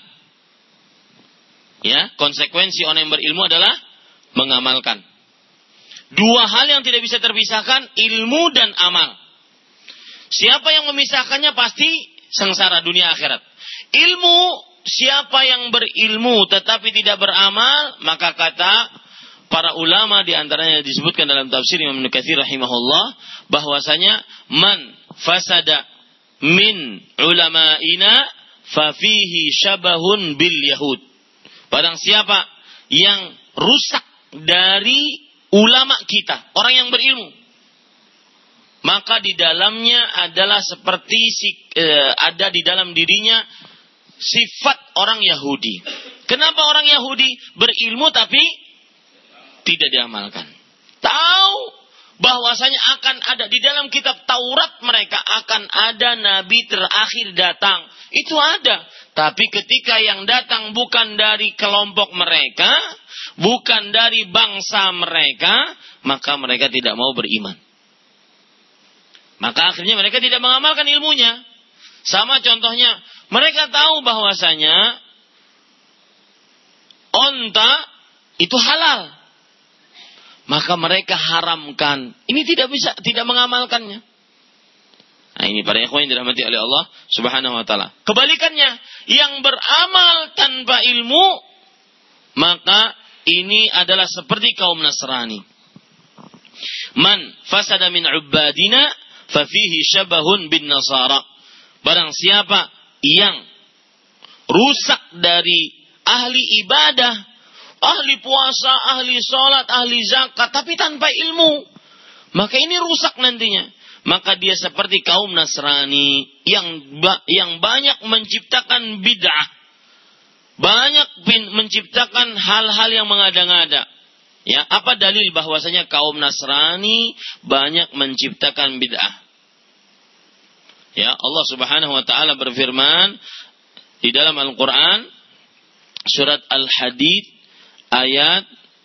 Ya, konsekuensi orang yang berilmu adalah mengamalkan. Dua hal yang tidak bisa terpisahkan, ilmu dan amal. Siapa yang memisahkannya pasti sengsara dunia akhirat. Ilmu, siapa yang berilmu tetapi tidak beramal, maka kata para ulama di antaranya disebutkan dalam tafsir Imam Ibnu Katsir rahimahullah, bahwasanya man fasada min ulama'ina fa fihi syabahun bil yahud. Barang siapa yang rusak dari ulama kita, orang yang berilmu, maka di dalamnya adalah seperti ada di dalam dirinya sifat orang Yahudi. Kenapa orang Yahudi berilmu tapi tidak diamalkan? Tahu bahwasanya akan ada di dalam kitab Taurat mereka akan ada nabi terakhir datang. Itu ada. Tapi ketika yang datang bukan dari kelompok mereka, bukan dari bangsa mereka, maka mereka tidak mau beriman. Maka akhirnya mereka tidak mengamalkan ilmunya. Sama contohnya, mereka tahu bahwasanya onta itu halal. Maka mereka haramkan. Ini tidak mengamalkannya. Nah, ini para ikhwan yang dirahmati oleh Allah Subhanahu wa taala. Kebalikannya, yang beramal tanpa ilmu, maka ini adalah seperti kaum Nasrani. Man fasada min ubadina fa fihi syabahun bin Nasara. Barang siapa yang rusak dari ahli ibadah, ahli puasa, ahli sholat, ahli zakat, tapi tanpa ilmu, maka ini rusak nantinya. Maka dia seperti kaum Nasrani yang banyak menciptakan bid'ah, banyak menciptakan hal-hal yang mengada-ngada. Ya, apa dalil bahwasanya kaum Nasrani banyak menciptakan bid'ah? Ya, Allah Subhanahu wa taala berfirman di dalam Al-Qur'an surat Al-Hadid ayat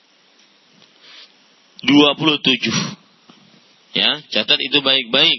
27. Ya, catat itu baik-baik.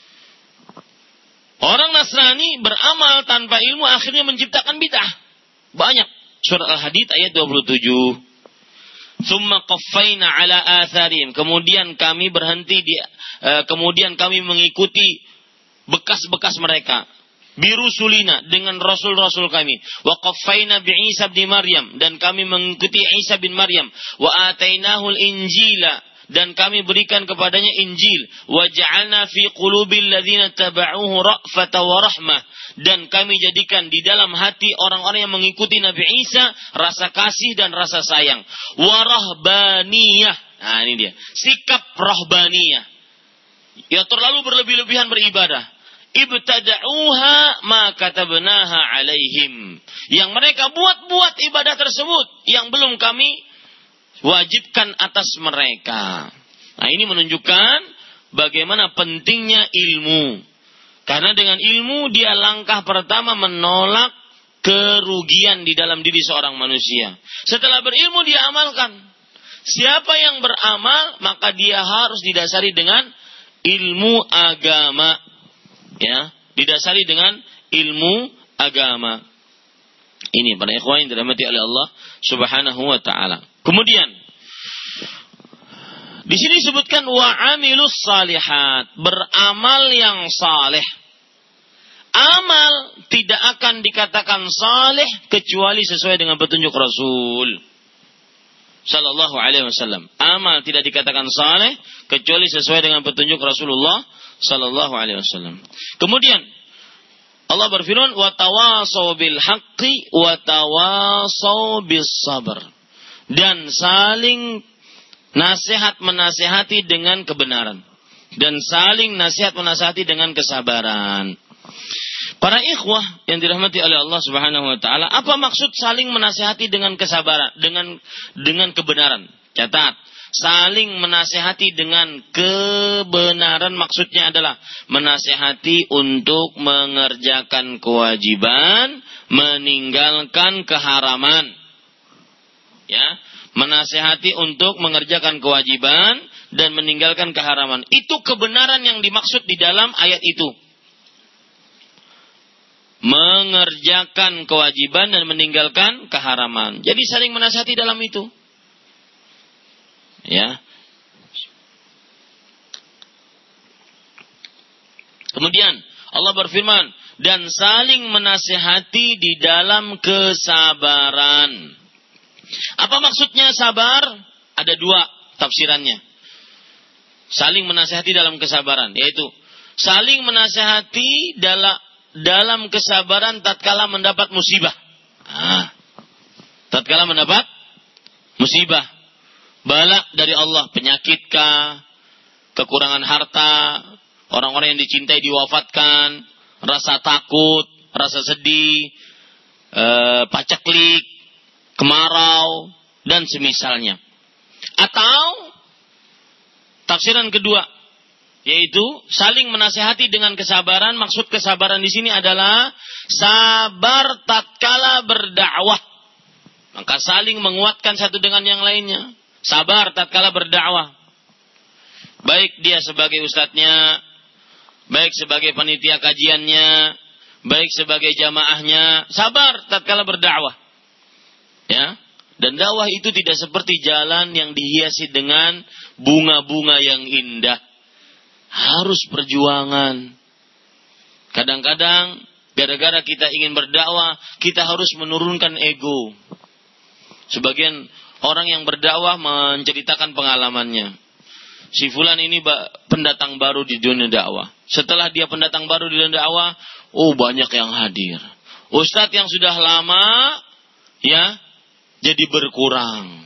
Orang Nasrani beramal tanpa ilmu akhirnya menciptakan bid'ah. Banyak. Surah Al-Hadid ayat 27. Tsumma qaffayna ala atharihim. Kemudian kami berhenti kemudian kami mengikuti bekas-bekas mereka. Birusulina, dengan rasul-rasul kami. Wa qaffayna bi Isa bin Maryam, dan kami mengikuti Isa bin Maryam. Wa atainahul injila, dan kami berikan kepadanya Injil. Wa ja'alna fi qulubil ladzina taba'uhu ra'fata wa rahmah, dan kami jadikan di dalam hati orang-orang yang mengikuti Nabi Isa rasa kasih dan rasa sayang. Wa rahbaniyah. Nah, ini dia. Sikap rahbaniyah. Ya, terlalu berlebih-lebihan beribadah. Ibtada'uha ma katabnaha alaihim. Yang mereka buat-buat ibadah tersebut yang belum kami wajibkan atas mereka. Nah, ini menunjukkan bagaimana pentingnya ilmu. Karena dengan ilmu dia langkah pertama menolak kerugian di dalam diri seorang manusia. Setelah berilmu dia amalkan. Siapa yang beramal maka dia harus didasari dengan ilmu agama. Ya, didasari dengan ilmu agama. Ini para ikhwan yang dirahmati oleh Allah Subhanahu wa taala. Kemudian di sini disebutkan wa amilus salihat, beramal yang saleh. Amal tidak akan dikatakan saleh kecuali sesuai dengan petunjuk Rasul sallallahu alaihi wasallam. Amal tidak dikatakan saleh kecuali sesuai dengan petunjuk Rasulullah sallallahu alaihi wasallam. Kemudian Allah berfirman wa tawasaw bil haqqi wa tawasaw bis sabr, dan saling nasihat menasihati dengan kebenaran, dan saling nasihat menasihati dengan kesabaran. Para ikhwah yang dirahmati oleh Allah Subhanahu wa taala, apa maksud saling menasihati dengan kesabaran, dengan kebenaran? Catat, saling menasihati dengan kebenaran maksudnya adalah menasihati untuk mengerjakan kewajiban, meninggalkan keharaman. Ya, menasihati untuk mengerjakan kewajiban dan meninggalkan keharaman. Itu kebenaran yang dimaksud di dalam ayat itu. mengerjakan kewajiban dan meninggalkan keharaman. Jadi saling menasihati dalam itu. Ya. Kemudian Allah berfirman, dan saling menasihati di dalam kesabaran. Apa maksudnya sabar? Ada dua tafsirannya. Saling menasihati dalam kesabaran, yaitu saling menasihati dalam kesabaran tatkala mendapat musibah. Tatkala mendapat musibah, bala dari Allah, penyakitkah, kekurangan harta, orang-orang yang dicintai diwafatkan, rasa takut, rasa sedih, paceklik, kemarau, dan semisalnya. Atau tafsiran kedua, yaitu saling menasihati dengan kesabaran. Maksud kesabaran di sini adalah sabar tatkala berdakwah. Maka saling menguatkan satu dengan yang lainnya. Sabar tatkala berdakwah. Baik dia sebagai ustadznya, baik sebagai panitia kajiannya, baik sebagai jamaahnya, sabar tatkala berdakwah. Ya. Dan dakwah itu tidak seperti jalan yang dihiasi dengan bunga-bunga yang indah. Harus perjuangan. Kadang-kadang gara-gara kita ingin berdakwah, kita harus menurunkan ego. Sebagian orang yang berdakwah menceritakan pengalamannya. Si fulan ini pendatang baru di dunia dakwah. Setelah dia pendatang baru di dunia dakwah, banyak yang hadir. Ustadz yang sudah lama, ya, jadi berkurang.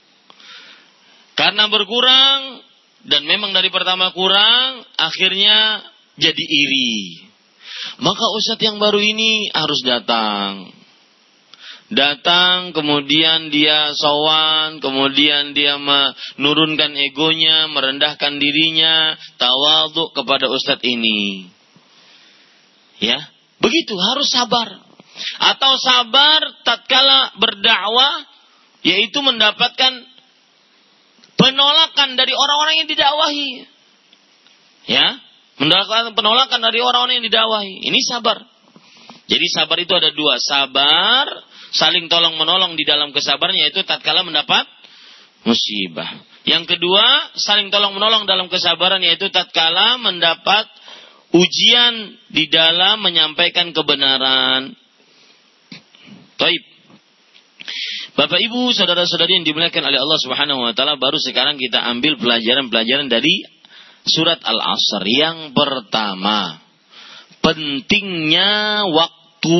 Karena berkurang, dan memang dari pertama kurang, akhirnya jadi iri. Maka ustadz yang baru ini harus datang. Datang, kemudian dia sowan, kemudian dia menurunkan egonya, merendahkan dirinya, tawadhu kepada ustadz ini. Ya, begitu, harus sabar. Atau sabar tatkala berdakwah, yaitu mendapatkan penolakan dari orang-orang yang didakwahi. Ya, mendapatkan penolakan dari orang-orang yang didakwahi. Ini sabar. Jadi sabar itu ada dua. Sabar, saling tolong-menolong di dalam kesabaran, yaitu tatkala mendapat musibah. Yang kedua, saling tolong-menolong dalam kesabaran, yaitu tatkala mendapat ujian di dalam menyampaikan kebenaran. Taib. Bapak Ibu, saudara-saudari yang dimuliakan oleh Allah Subhanahu wa taala, baru sekarang kita ambil pelajaran-pelajaran dari surat Al-Asr. Yang pertama, pentingnya waktu.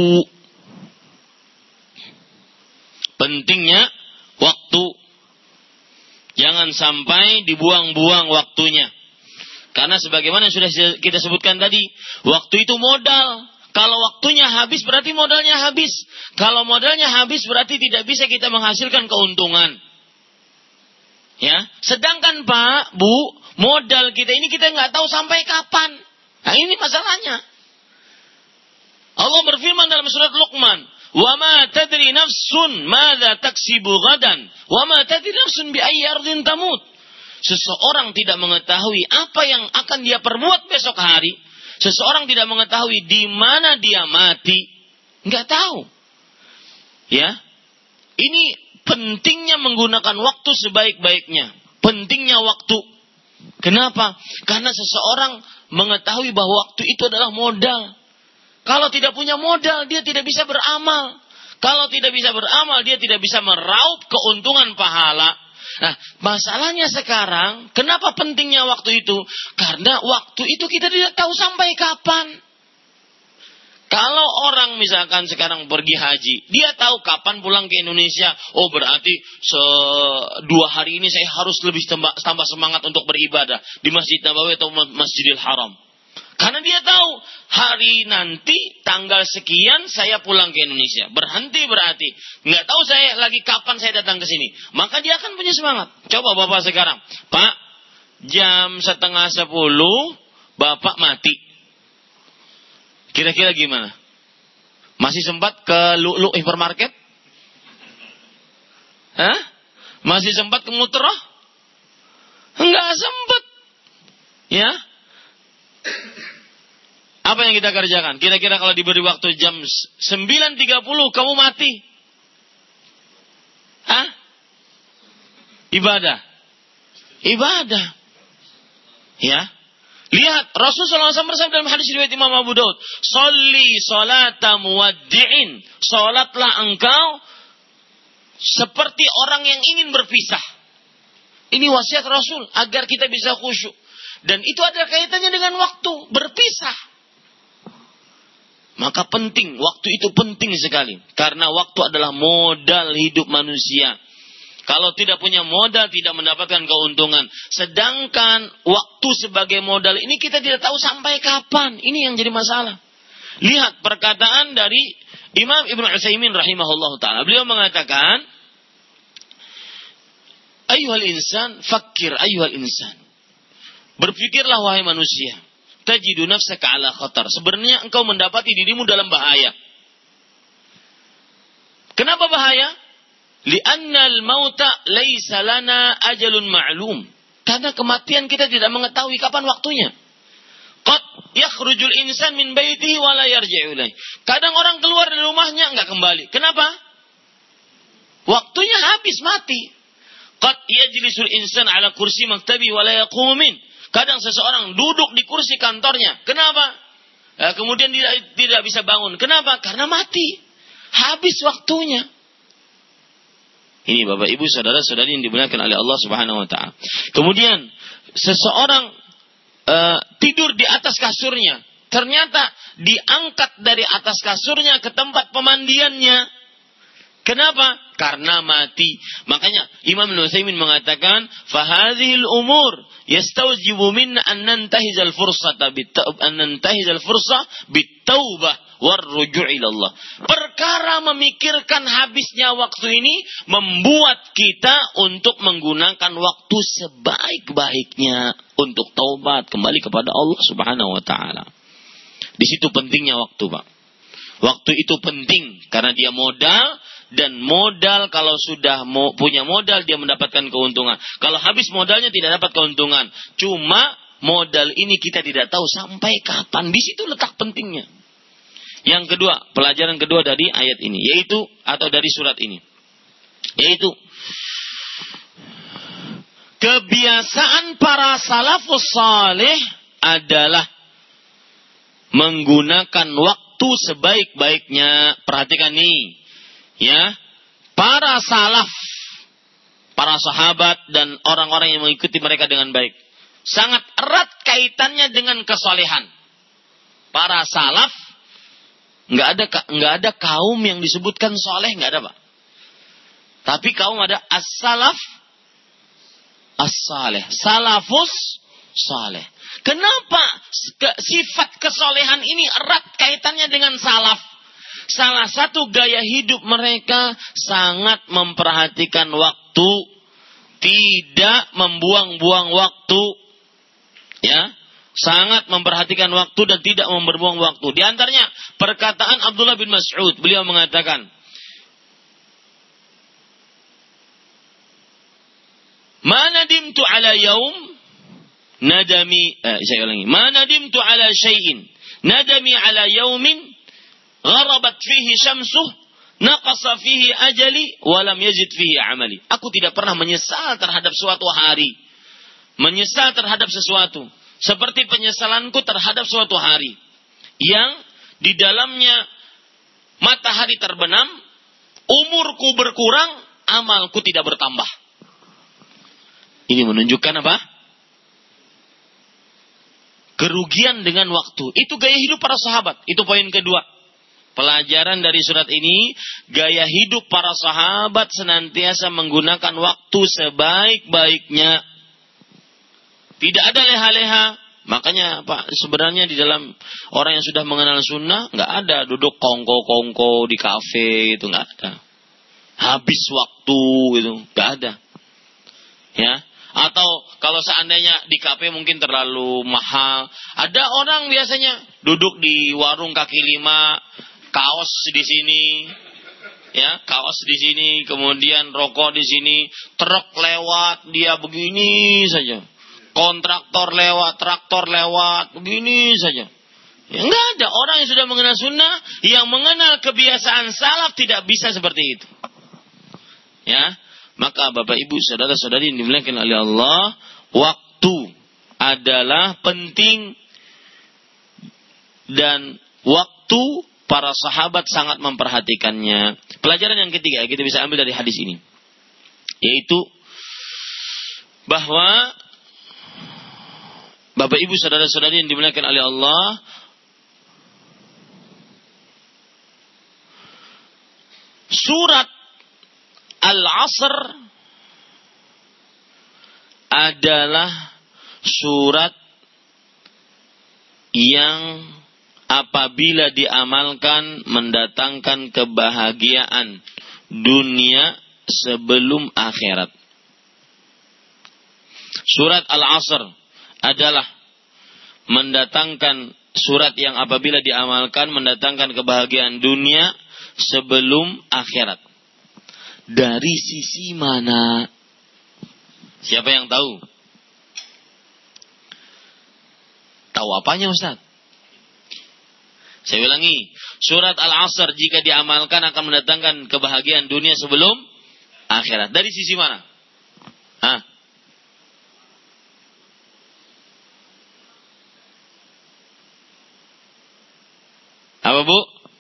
Pentingnya waktu. Jangan sampai dibuang-buang waktunya. Karena sebagaimana sudah kita sebutkan tadi, waktu itu modal. Kalau waktunya habis berarti modalnya habis. Kalau modalnya habis berarti tidak bisa kita menghasilkan keuntungan. Ya, sedangkan Pak, Bu, modal kita ini kita nggak tahu sampai kapan. Nah, ini masalahnya. Allah berfirman dalam surat Luqman, "Wa ma tadri nafsun madza taksibu ghadan, wa ma tadri nafsun bi ayyi ardin tamut." Seseorang tidak mengetahui apa yang akan dia perbuat besok hari. Seseorang tidak mengetahui di mana dia mati. Enggak tahu. Ya. Ini pentingnya menggunakan waktu sebaik-baiknya. Pentingnya waktu. Kenapa? Karena seseorang mengetahui bahwa waktu itu adalah modal. Kalau tidak punya modal, dia tidak bisa beramal. Kalau tidak bisa beramal, dia tidak bisa meraup keuntungan pahala. Nah, masalahnya sekarang, kenapa pentingnya waktu itu? Karena waktu itu kita tidak tahu sampai kapan. Kalau orang misalkan sekarang pergi haji, dia tahu kapan pulang ke Indonesia. Oh, berarti 2 hari ini saya harus lebih tambah semangat untuk beribadah di Masjid Nabawi atau Masjidil Haram. Karena dia tahu hari nanti tanggal sekian saya pulang ke Indonesia. Berhenti berarti. Nggak tahu saya lagi kapan saya datang ke sini. Maka dia akan punya semangat. Coba Bapak sekarang. Pak, jam 9:30 Bapak mati. Kira-kira gimana? Masih sempat ke Lu'lu' Hypermarket? Hah? Masih sempat ke Muterah? Enggak sempat. Ya. Apa yang kita kerjakan? Kira-kira kalau diberi waktu jam 9.30 kamu mati. Hah? Ibadah. Ya. Lihat, Rasulullah SAW bersabda dalam hadis riwayat Imam Abu Daud, "Sholli sholata muwaddi'in." Salatlah engkau seperti orang yang ingin berpisah. Ini wasiat Rasul agar kita bisa khusyuk. Dan itu ada kaitannya dengan waktu berpisah. Maka penting, waktu itu penting sekali. Karena waktu adalah modal hidup manusia. Kalau tidak punya modal, tidak mendapatkan keuntungan. Sedangkan waktu sebagai modal ini kita tidak tahu sampai kapan. Ini yang jadi masalah. Lihat perkataan dari Imam Ibnu Utsaimin rahimahullahu ta'ala. Beliau mengatakan, Ayyuhal insan, fakir ayyuhal insan. Berpikirlah wahai manusia. Tajidu nafsaka ala khatar. Sebenarnya engkau mendapati dirimu dalam bahaya. Kenapa bahaya? Li'anna al-mauta laysa lana ajalun ma'lum. Karena kematian kita tidak mengetahui kapan waktunya. Qad yakhrujul insan min baitihi wa la yarji'u ilaih. Kadang orang keluar dari rumahnya enggak kembali. Kenapa? Waktunya habis, mati. Qad yajlisul insan ala kursi maktabi wa la yaqumu min. Kadang seseorang duduk di kursi kantornya. Kenapa? Kemudian tidak bisa bangun. Kenapa? Karena mati. Habis waktunya. Ini Bapak Ibu saudara-saudari yang dimuliakan oleh Allah Subhanahu wa taala. Kemudian seseorang tidur di atas kasurnya, ternyata diangkat dari atas kasurnya ke tempat pemandiannya. Kenapa? Karena mati. Makanya Imam Ibnu Utsaimin mengatakan, "Fa hadhil umur yastawjibu minna an nantahizal fursata bit-taubah war-ruju' ila Allah." Perkara memikirkan habisnya waktu ini membuat kita untuk menggunakan waktu sebaik-baiknya untuk taubat kembali kepada Allah Subhanahu wa taala. Di situ pentingnya waktu, Pak. Waktu itu penting karena dia modal, dan modal kalau sudah punya modal dia mendapatkan keuntungan. Kalau habis modalnya tidak dapat keuntungan. Cuma modal ini kita tidak tahu sampai kapan. Di situ letak pentingnya. Yang kedua, pelajaran kedua dari ayat ini, yaitu atau dari surat ini, yaitu kebiasaan para salafus saleh adalah menggunakan waktu sebaik-baiknya. Perhatikan nih, ya, para salaf, para sahabat dan orang-orang yang mengikuti mereka dengan baik, sangat erat kaitannya dengan kesolehan. Para salaf, nggak ada kaum yang disebutkan soleh, nggak ada, Pak. Tapi kaum ada as-salaf, as-saleh, salafus saleh. Kenapa sifat kesolehan ini erat kaitannya dengan salaf? Salah satu gaya hidup mereka sangat memperhatikan waktu, tidak membuang-buang waktu, ya, sangat memperhatikan waktu dan tidak membuang waktu. Di antaranya perkataan Abdullah bin Mas'ud, beliau mengatakan, "Ma nadimtu ala yaum nadami," saya ulangi, "Ma nadimtu ala syai'in nadami ala yaumin gharabat fihi syamsuh naqasa fihi ajali walam yajid fihi amali." Aku tidak pernah menyesal terhadap suatu hari, menyesal terhadap sesuatu seperti penyesalanku terhadap suatu hari yang di dalamnya matahari terbenam, umurku berkurang, amalku tidak bertambah. Ini menunjukkan apa? Kerugian dengan waktu. Itu gaya hidup para sahabat. Itu poin kedua. Pelajaran dari surat ini, gaya hidup para sahabat senantiasa menggunakan waktu sebaik-baiknya. Tidak ada leha-leha. Makanya Pak, sebenarnya di dalam orang yang sudah mengenal sunnah, nggak ada duduk kongko-kongko di kafe, itu nggak ada. Habis waktu itu nggak ada. Ya. Atau kalau seandainya di kafe mungkin terlalu mahal, ada orang biasanya duduk di warung kaki lima, kaos di sini, ya, kaos di sini, kemudian rokok di sini, truk lewat, dia begini saja. Kontraktor lewat, traktor lewat, begini saja. Ya, enggak ada orang yang sudah mengenal sunnah, yang mengenal kebiasaan salaf tidak bisa seperti itu. Ya, maka Bapak Ibu saudara-saudari yang dimuliakan oleh Allah, waktu adalah penting dan waktu para sahabat sangat memperhatikannya. Pelajaran yang ketiga kita bisa ambil dari hadis ini, yaitu bahwa Bapak Ibu saudara-saudari yang dimuliakan oleh Allah, surat Al-Asr adalah surat yang apabila diamalkan mendatangkan kebahagiaan dunia sebelum akhirat. Surat Al-Asr adalah mendatangkan surat yang apabila diamalkan mendatangkan kebahagiaan dunia sebelum akhirat. Dari sisi mana? Siapa yang tahu? Tahu apanya, Ustaz? Saya ulangi, surat Al-Asr jika diamalkan akan mendatangkan kebahagiaan dunia sebelum akhirat. Dari sisi mana? Hah? Apa, Bu?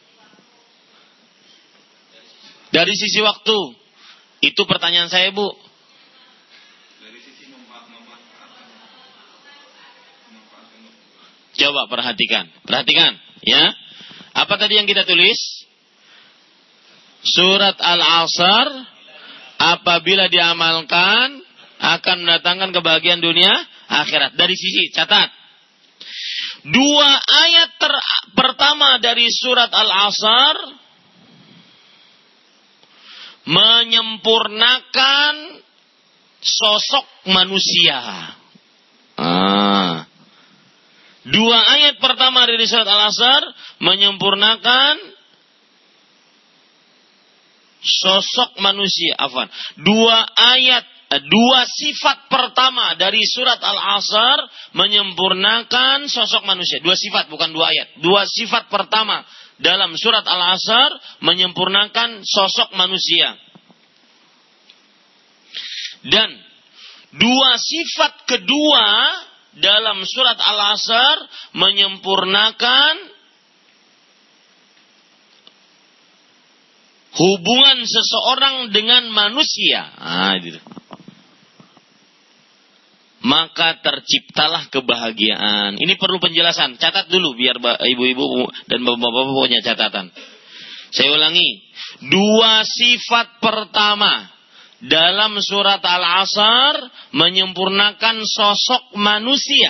Dari sisi waktu. Itu pertanyaan saya, Bu. Dari sisi memanfaatkan. Coba perhatikan. Perhatikan, ya. Apa tadi yang kita tulis? Surat Al-Asr apabila diamalkan akan mendatangkan kebahagiaan dunia akhirat. Dari sisi, catat. Dua ayat pertama dari surat Al-Asr menyempurnakan sosok manusia. Dua ayat pertama dari surat Al-Asr menyempurnakan sosok manusia. Dua sifat pertama dari surat Al-Asr menyempurnakan sosok manusia. Dua sifat, bukan dua ayat. Dua sifat pertama dalam surat Al-Asr menyempurnakan sosok manusia. Dan dua sifat kedua dalam surat Al-Asr menyempurnakan hubungan seseorang dengan manusia. Gitu. Maka terciptalah kebahagiaan. Ini perlu penjelasan. Catat dulu biar ibu-ibu dan bapak-bapak punya catatan. Saya ulangi. Dua sifat pertama dalam surat Al-Asr menyempurnakan sosok manusia.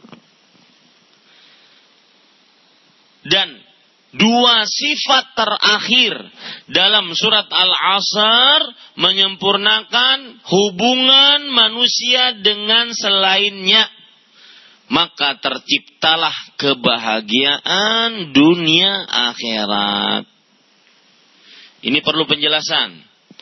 Dan dua sifat terakhir dalam surat Al-Asr menyempurnakan hubungan manusia dengan selainnya. Maka terciptalah kebahagiaan dunia akhirat. Ini perlu penjelasan.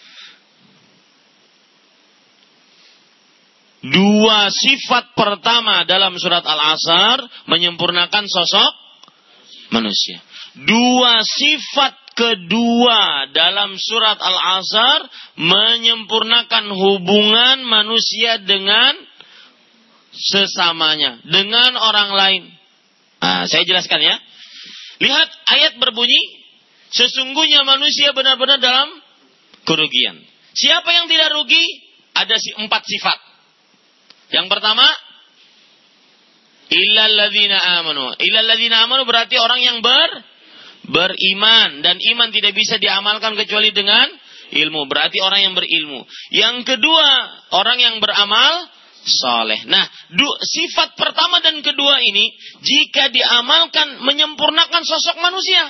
Dua sifat pertama dalam surat Al-Asr menyempurnakan sosok manusia. Dua sifat kedua dalam surat Al-Asr menyempurnakan hubungan manusia dengan sesamanya, dengan orang lain. Saya jelaskan ya. Lihat ayat berbunyi, sesungguhnya manusia benar-benar dalam kerugian. Siapa yang tidak rugi? Ada 4 sifat. Yang pertama, illal ladzina amanu. Illal ladzina amanu berarti orang yang beriman, dan iman tidak bisa diamalkan kecuali dengan ilmu. Berarti orang yang berilmu. Yang kedua, orang yang beramal saleh. Nah, sifat pertama dan kedua ini jika diamalkan menyempurnakan sosok manusia.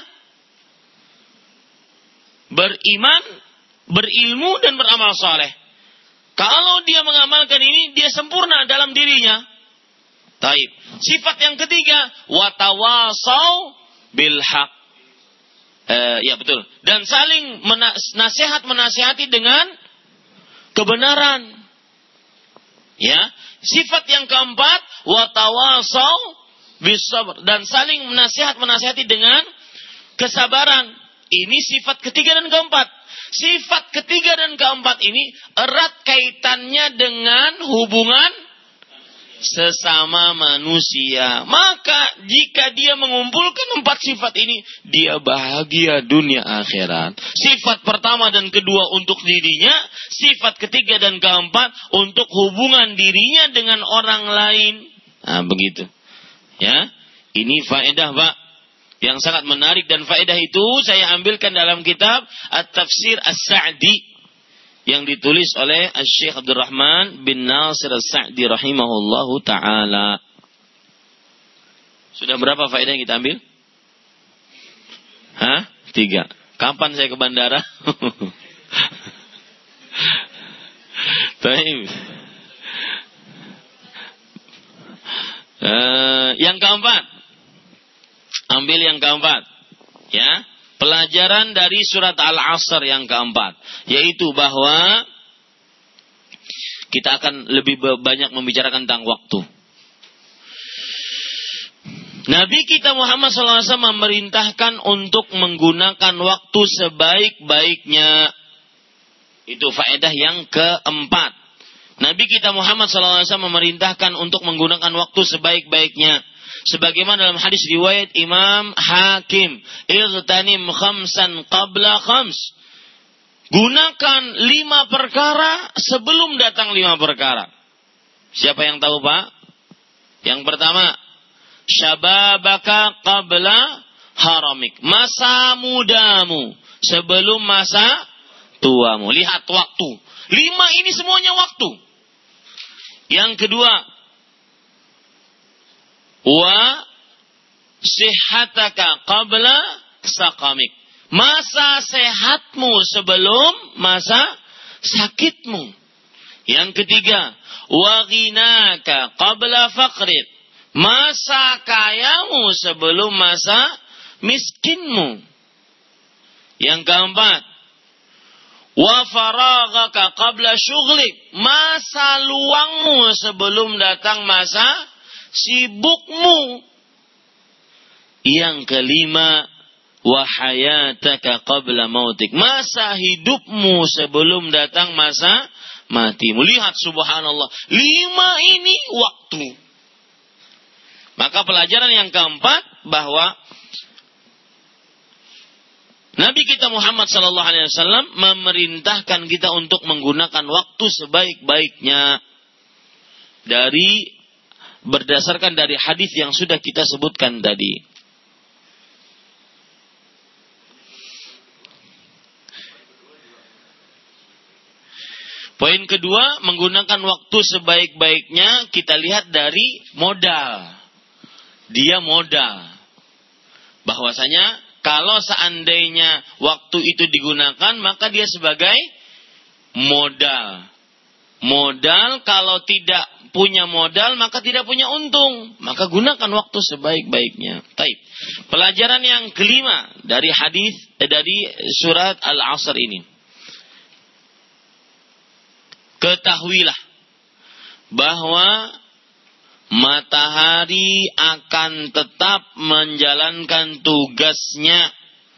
Beriman, berilmu dan beramal saleh. Kalau dia mengamalkan ini, dia sempurna dalam dirinya. Taib. Sifat yang ketiga, watawasau bil haq. Ya betul. Dan saling menasihati dengan kebenaran. Ya. Sifat yang keempat, watawasau bisabr, dan saling menasihati dengan kesabaran. Ini sifat ketiga dan keempat. Sifat ketiga dan keempat ini erat kaitannya dengan hubungan sesama manusia. Maka jika dia mengumpulkan 4 sifat ini, dia bahagia dunia akhirat. Sifat pertama dan kedua untuk dirinya, sifat ketiga dan keempat untuk hubungan dirinya dengan orang lain. Nah, begitu. Ya, ini faedah, Pak, yang sangat menarik, dan faedah itu saya ambilkan dalam kitab At-Tafsir As-Sa'di yang ditulis oleh Syekh Abdurrahman bin Nasir As-Sa'di rahimahullahu ta'ala. Sudah berapa faedah yang kita ambil? 3. Kapan saya ke bandara? Baik. Yang keempat. Ambil yang keempat. Ya. Pelajaran dari surat Al-Asr yang keempat, yaitu bahwa kita akan lebih banyak membicarakan tentang waktu. Nabi kita Muhammad SAW memerintahkan untuk menggunakan waktu sebaik-baiknya. Itu faedah yang keempat. Nabi kita Muhammad SAW memerintahkan untuk menggunakan waktu sebaik-baiknya. Sebagaimana dalam hadis riwayat Imam Hakim, "Igtanim khamsan qabla khams." Gunakan 5 perkara sebelum datang 5 perkara. Siapa yang tahu, Pak? Yang pertama, syababaka qabla haramik. Masa mudamu sebelum masa tuamu. Lihat waktu. 5 ini semuanya waktu. Yang kedua, wa sihataka qabla saqamik. Masa sehatmu sebelum masa sakitmu. Yang ketiga, wa ghinaka qabla faqrik. Masa kayamu sebelum masa miskinmu. Yang keempat, wa faraghaka qabla syughlik. Masa luangmu sebelum datang masa sibukmu. Yang kelima, wa hayataka qabla mautik. Masa hidupmu sebelum datang masa matimu. Lihat, subhanallah, 5 ini waktu. Maka pelajaran yang keempat, bahwa Nabi kita Muhammad SAW memerintahkan kita untuk menggunakan waktu sebaik-baiknya, berdasarkan dari hadis yang sudah kita sebutkan tadi. Poin kedua, menggunakan waktu sebaik-baiknya kita lihat dari modal. Dia modal. Bahwasanya kalau seandainya waktu itu digunakan, maka dia sebagai modal. Modal, kalau tidak punya modal, maka tidak punya untung. Maka gunakan waktu sebaik-baiknya. Taib. Pelajaran yang kelima dari dari surat Al-Asr ini. Ketahuilah bahwa matahari akan tetap menjalankan tugasnya.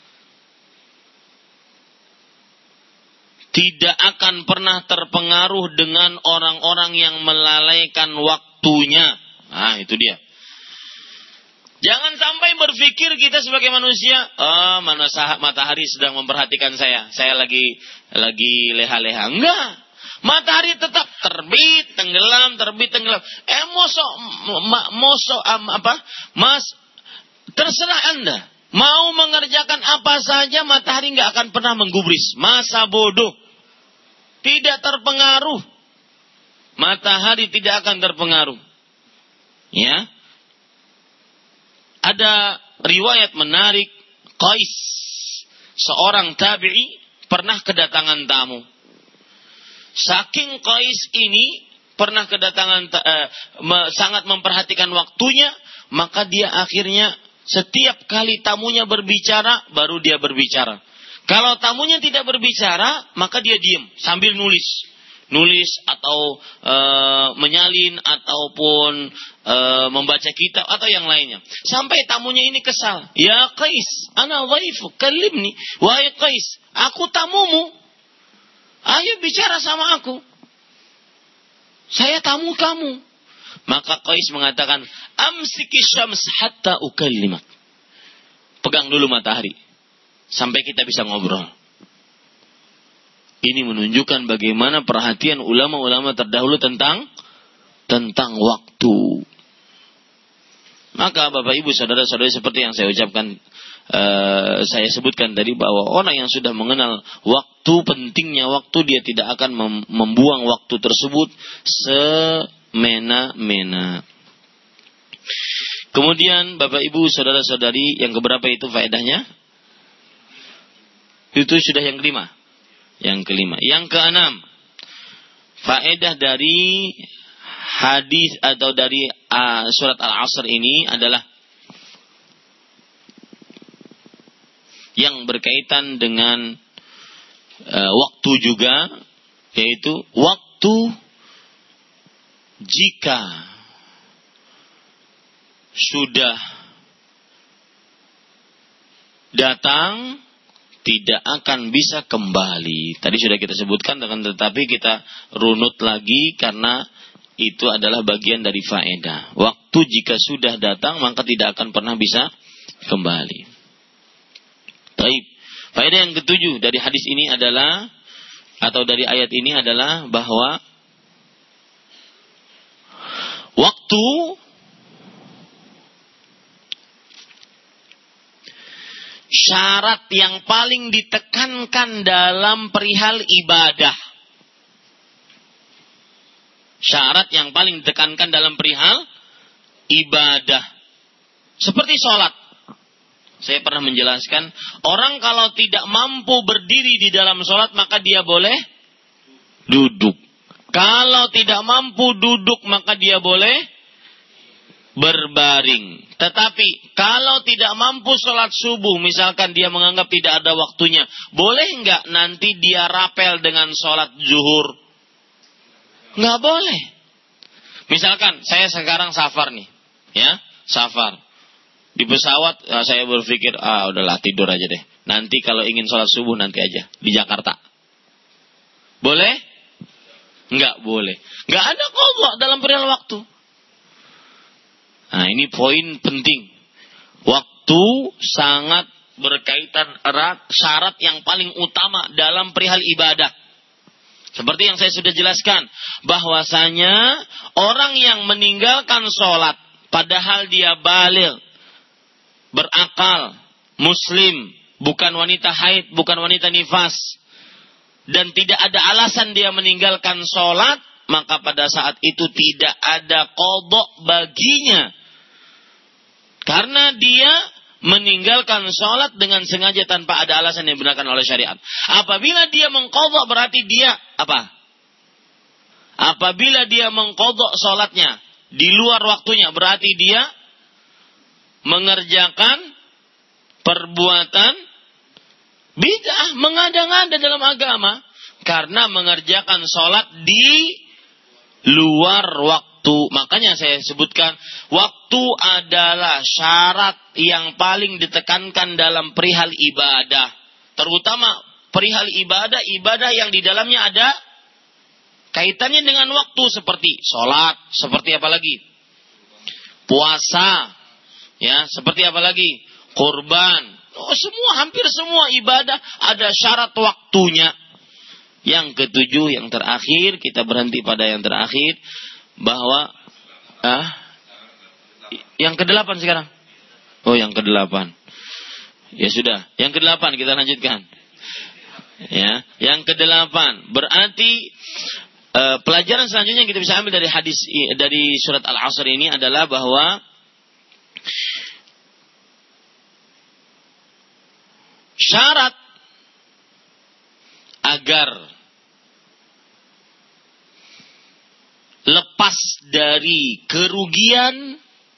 Tidak akan pernah terpengaruh dengan orang-orang yang melalaikan waktunya. Nah, itu dia. Jangan sampai berpikir kita sebagai manusia, matahari sedang memperhatikan saya. Saya lagi leha-leha. Enggak. Matahari tetap terbit, tenggelam, terbit, tenggelam. Mas, terserah Anda. Mau mengerjakan apa saja, matahari nggak akan pernah menggubris. Masa bodoh. Tidak terpengaruh. Matahari tidak akan terpengaruh. Ya. Ada riwayat menarik. Qais, seorang tabi'i, pernah kedatangan tamu. Saking Qais ini pernah kedatangan, sangat memperhatikan waktunya, maka dia akhirnya setiap kali tamunya berbicara, baru dia berbicara. Kalau tamunya tidak berbicara, maka dia diam sambil nulis. nulis atau menyalin ataupun membaca kitab atau yang lainnya. Sampai tamunya ini kesal. Ya Qais, ana dhaifuk, kallimni. Wahai Qais, aku tamumu. Ayo bicara sama aku. Saya tamu kamu. Maka Qais mengatakan, amsiki syams hatta ukallimak. Pegang dulu matahari sampai kita bisa ngobrol. Ini menunjukkan bagaimana perhatian ulama-ulama terdahulu tentang waktu. Maka Bapak Ibu saudara-saudari, seperti yang saya ucapkan, saya sebutkan tadi, bahwa orang yang sudah mengenal waktu, pentingnya waktu, dia tidak akan membuang waktu tersebut semena-mena. Kemudian Bapak Ibu saudara-saudari, yang keberapa itu faedahnya? Itu sudah yang kelima. Yang kelima. Yang keenam, faedah dari hadis atau dari surat Al-Asr ini adalah yang berkaitan dengan waktu juga, yaitu waktu jika sudah datang tidak akan bisa kembali. Tadi sudah kita sebutkan, tetapi kita runut lagi karena itu adalah bagian dari faedah. Waktu jika sudah datang maka tidak akan pernah bisa kembali. Baik. Faedah yang ketujuh dari hadis ini adalah, atau dari ayat ini adalah, bahwa waktu syarat yang paling ditekankan dalam perihal ibadah. Syarat yang paling ditekankan dalam perihal ibadah. Seperti sholat. Saya pernah menjelaskan, orang kalau tidak mampu berdiri di dalam sholat, maka dia boleh duduk. Kalau tidak mampu duduk, maka dia boleh berbaring. Tetapi kalau tidak mampu sholat subuh, misalkan dia menganggap tidak ada waktunya, boleh nggak nanti dia rapel dengan sholat zuhur? Nggak boleh. Misalkan saya sekarang safar nih, ya, safar di pesawat, saya berpikir, udahlah tidur aja deh. Nanti kalau ingin sholat subuh nanti aja di Jakarta. Boleh? Nggak boleh. Nggak ada qadha dalam perihal waktu. Nah, ini poin penting. Waktu sangat berkaitan erat, syarat yang paling utama dalam perihal ibadah. Seperti yang saya sudah jelaskan, bahwasanya orang yang meninggalkan sholat, padahal dia baligh, berakal, muslim, bukan wanita haid, bukan wanita nifas, dan tidak ada alasan dia meninggalkan sholat, maka pada saat itu tidak ada qadha baginya. Karena dia meninggalkan sholat dengan sengaja tanpa ada alasan yang dibenarkan oleh syariat. Apabila dia mengqadha, berarti dia apa? Apabila dia mengqadha sholatnya di luar waktunya, berarti dia mengerjakan perbuatan bid'ah, mengada-ngada dalam agama. Karena mengerjakan sholat di luar waktu. Makanya saya sebutkan, waktu adalah syarat yang paling ditekankan dalam perihal ibadah. Terutama perihal ibadah yang di dalamnya ada kaitannya dengan waktu, seperti sholat, seperti apa lagi? Puasa, ya, seperti apa lagi? Kurban. Hampir semua ibadah ada syarat waktunya. Yang ketujuh, yang terakhir, kita berhenti pada yang terakhir, bahwa yang kedelapan sekarang. Oh, yang kedelapan. Ya sudah, yang kedelapan kita lanjutkan. Ya, yang kedelapan berarti pelajaran selanjutnya yang kita bisa ambil dari hadis, dari surat Al-Asr ini adalah bahwa syarat agar lepas dari kerugian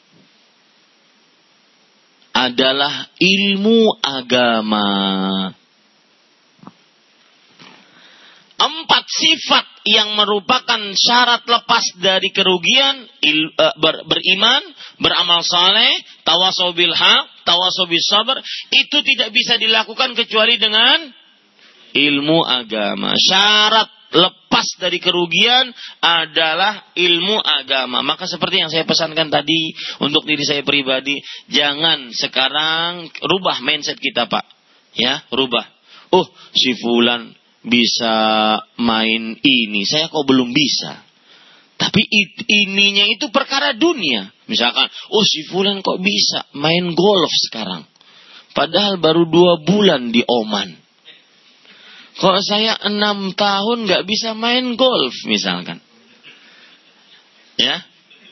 adalah ilmu agama. 4 sifat yang merupakan syarat lepas dari kerugian, beriman, beramal saleh, tawasau bil haq, tawasau bis sabr, itu tidak bisa dilakukan kecuali dengan ilmu agama. Syarat lepas dari kerugian adalah ilmu agama. Maka seperti yang saya pesankan tadi untuk diri saya pribadi, jangan sekarang rubah mindset kita, Pak. Ya, rubah. Oh, si fulan bisa main ini, saya kok belum bisa. Tapi ininya itu perkara dunia. Misalkan, oh si fulan kok bisa main golf sekarang, padahal baru 2 bulan di Oman. Kok saya 6 tahun gak bisa main golf misalkan. Ya,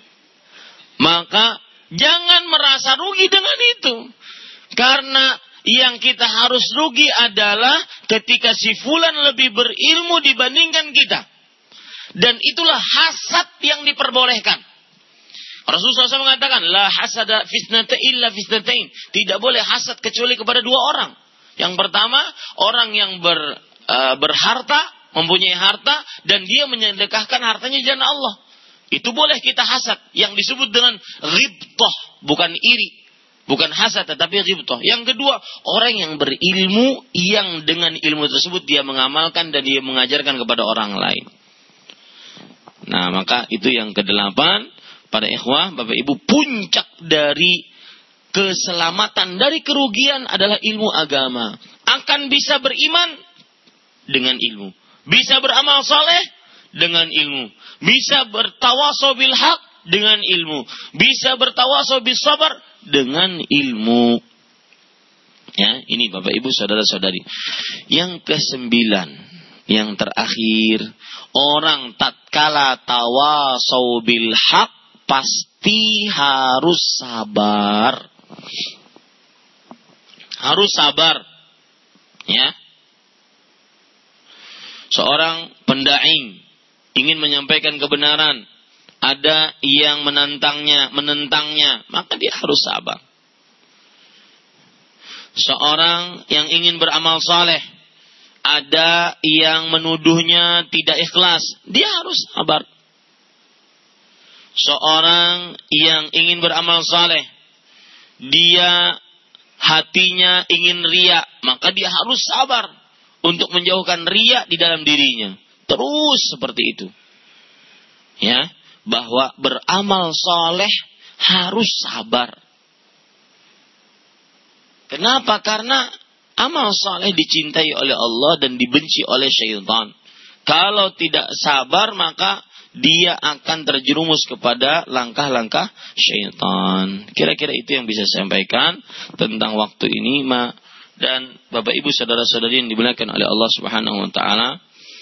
maka jangan merasa rugi dengan itu. Karena yang kita harus rugi adalah ketika si fulan lebih berilmu dibandingkan kita. Dan itulah hasad yang diperbolehkan. Rasulullah SAW mengatakan, la hasada fisnata illa fisnatain. Tidak boleh hasad kecuali kepada 2 orang. Yang pertama, orang yang berharta, mempunyai harta, dan dia menyedekahkan hartanya di jalan Allah. Itu boleh kita hasad. Yang disebut dengan ghibtah, bukan iri. Bukan hasad tetapi ghibtah. Yang kedua, orang yang berilmu, yang dengan ilmu tersebut dia mengamalkan dan dia mengajarkan kepada orang lain. Nah, maka itu yang ke-8. Para ikhwah, Bapak Ibu, puncak dari keselamatan dari kerugian adalah ilmu agama. Akan bisa beriman dengan ilmu. Bisa beramal saleh dengan ilmu. Bisa bertawasau bil haq dengan ilmu. Bisa bertawasau bis sabar dengan ilmu. Ya, ini Bapak Ibu saudara-saudari. Yang ke-9, yang terakhir, orang tatkala tawasau bil haq pasti harus sabar. Harus sabar. Ya. Seorang pendai ingin menyampaikan kebenaran, ada yang menentangnya, maka dia harus sabar. Seorang yang ingin beramal saleh, ada yang menuduhnya tidak ikhlas, dia harus sabar. Seorang yang ingin beramal saleh, dia hatinya ingin riya, maka dia harus sabar untuk menjauhkan riya di dalam dirinya. Terus seperti itu. Ya, bahwa beramal saleh harus sabar. Kenapa? Karena amal saleh dicintai oleh Allah dan dibenci oleh syaitan. Kalau tidak sabar, maka dia akan terjerumus kepada langkah-langkah syaitan. Kira-kira itu yang bisa saya sampaikan tentang waktu ini, dan Bapak Ibu saudara-saudari yang dimuliakan oleh Allah Subhanahu wa taala.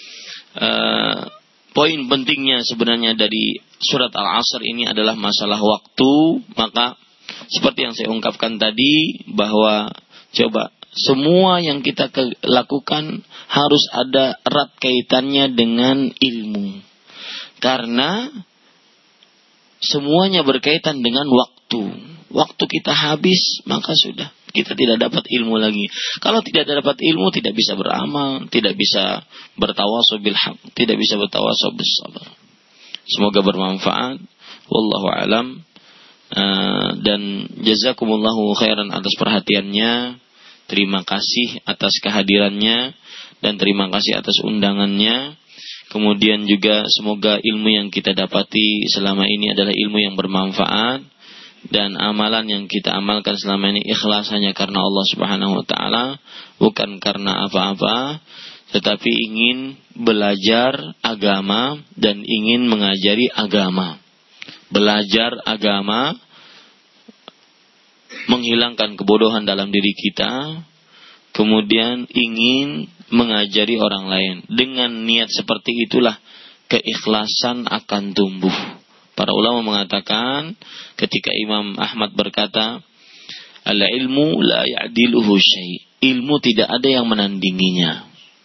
Poin pentingnya sebenarnya dari surat Al-Asr ini adalah masalah waktu. Maka seperti yang saya ungkapkan tadi, bahwa coba semua yang kita lakukan harus ada erat kaitannya dengan ilmu. Karena semuanya berkaitan dengan waktu. Waktu kita habis, maka sudah. Kita tidak dapat ilmu lagi. Kalau tidak dapat ilmu, tidak bisa beramal, tidak bisa bertawasau bil haq, tidak bisa bertawasau bis sabar. Semoga bermanfaat. Wallahu alam. Dan jazakumullahu khairan atas perhatiannya. Terima kasih atas kehadirannya dan terima kasih atas undangannya. Kemudian juga semoga ilmu yang kita dapati selama ini adalah ilmu yang bermanfaat, dan amalan yang kita amalkan selama ini ikhlas hanya karena Allah Subhanahu wa taala, bukan karena apa-apa, tetapi ingin belajar agama dan ingin mengajari agama. Belajar agama, menghilangkan kebodohan dalam diri kita, kemudian ingin mengajari orang lain. Dengan niat seperti itulah keikhlasan akan tumbuh. Para ulama mengatakan, ketika Imam Ahmad berkata, al-ilmu la ya'diluhu syai'. Ilmu tidak ada yang menandinginya.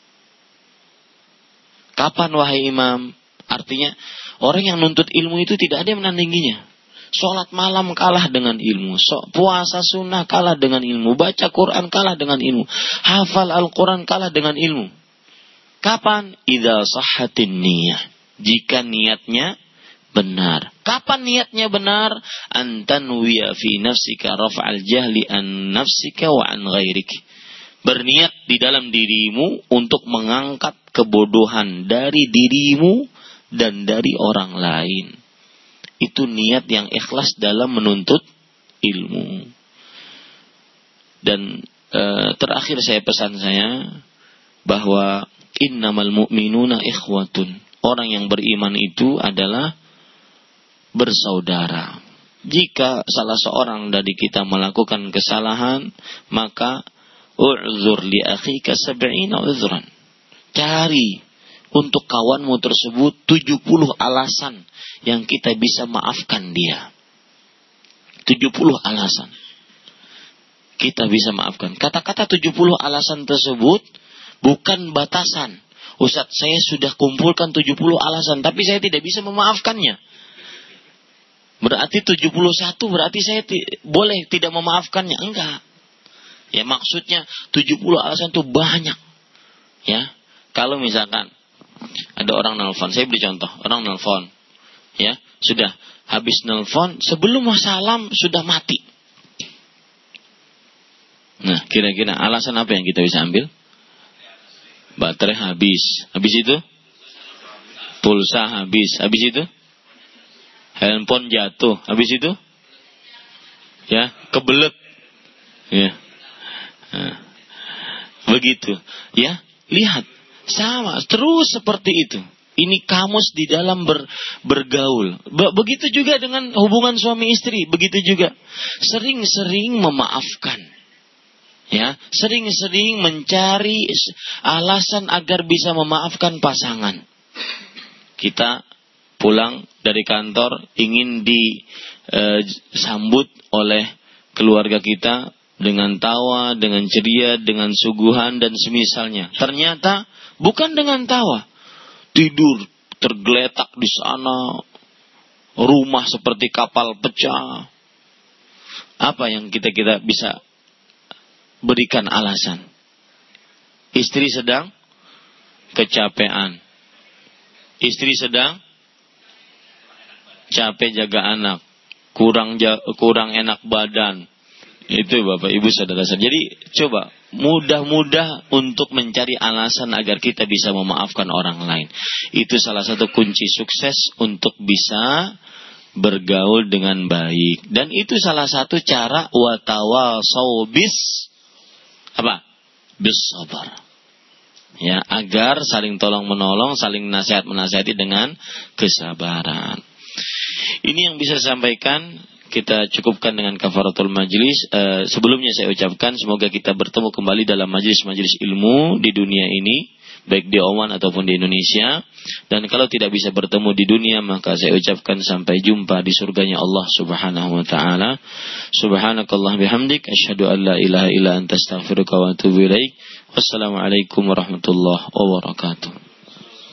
Kapan wahai Imam? Artinya, orang yang nuntut ilmu itu tidak ada yang menandinginya. Sholat malam kalah dengan ilmu. Puasa sunnah kalah dengan ilmu. Baca Quran kalah dengan ilmu. Hafal Al-Quran kalah dengan ilmu. Kapan? Idza sahhatin niyah. Jika niatnya benar. Kapan niatnya benar? Antanwiya fi nafsika raf'al jahli an nafsika wa an ghairik. Berniat di dalam dirimu untuk mengangkat kebodohan dari dirimu dan dari orang lain. Itu niat yang ikhlas dalam menuntut ilmu. Dan terakhir pesan saya bahwa innamal mu'minuna ikhwatun. Orang yang beriman itu adalah bersaudara. Jika salah seorang dari kita melakukan kesalahan, maka u'zur li akhika 70 uzran. Cari untuk kawanmu tersebut 70 alasan yang kita bisa maafkan dia. 70 alasan kita bisa maafkan. Kata-kata 70 alasan tersebut bukan batasan. Ustaz, saya sudah kumpulkan 70 alasan, tapi saya tidak bisa memaafkannya. Berarti 71, berarti saya boleh tidak memaafkannya. Enggak. Ya, maksudnya 70 alasan itu banyak. Ya. Kalau misalkan ada orang nelfon, saya beri contoh, orang nelfon. Ya, sudah habis nelfon, sebelum salam sudah mati. Nah, kira-kira alasan apa yang kita bisa ambil? Baterai habis. Habis itu? Pulsa habis. Habis itu? Handphone jatuh. Habis itu? Ya, kebelet. Ya. Nah, begitu. Ya, lihat. Sama, terus seperti itu. Ini kamus di dalam bergaul. Begitu juga dengan hubungan suami istri. Begitu juga. Sering-sering memaafkan. Ya, sering-sering mencari alasan agar bisa memaafkan pasangan. Kita pulang dari kantor ingin disambut oleh keluarga kita dengan tawa, dengan ceria, dengan suguhan dan semisalnya. Ternyata bukan dengan tawa. Tidur tergeletak di sana, rumah seperti kapal pecah. Apa yang kita bisa berikan alasan? Istri sedang kecapean. Istri sedang capek jaga anak. Kurang enak badan. Itu Bapak Ibu saudara-saudara. Jadi coba mudah-mudah untuk mencari alasan agar kita bisa memaafkan orang lain. Itu salah satu kunci sukses untuk bisa bergaul dengan baik. Dan itu salah satu cara watawasau bis-sabar. Ya, agar saling tolong menolong, saling nasihat menasihati dengan kesabaran. Ini yang bisa saya sampaikan. Kita cukupkan dengan kafaratul majlis. Sebelumnya saya ucapkan semoga kita bertemu kembali dalam majlis-majlis ilmu di dunia ini, baik di Oman ataupun di Indonesia. Dan kalau tidak bisa bertemu di dunia, maka saya ucapkan sampai jumpa di surganya Allah Subhanahu wa taala. Subhanakallah bihamdik, asyhadu an la ilaha illa anta astaghfiruka wa atubu ilaik. Wassalamualaikum warahmatullahi wabarakatuh.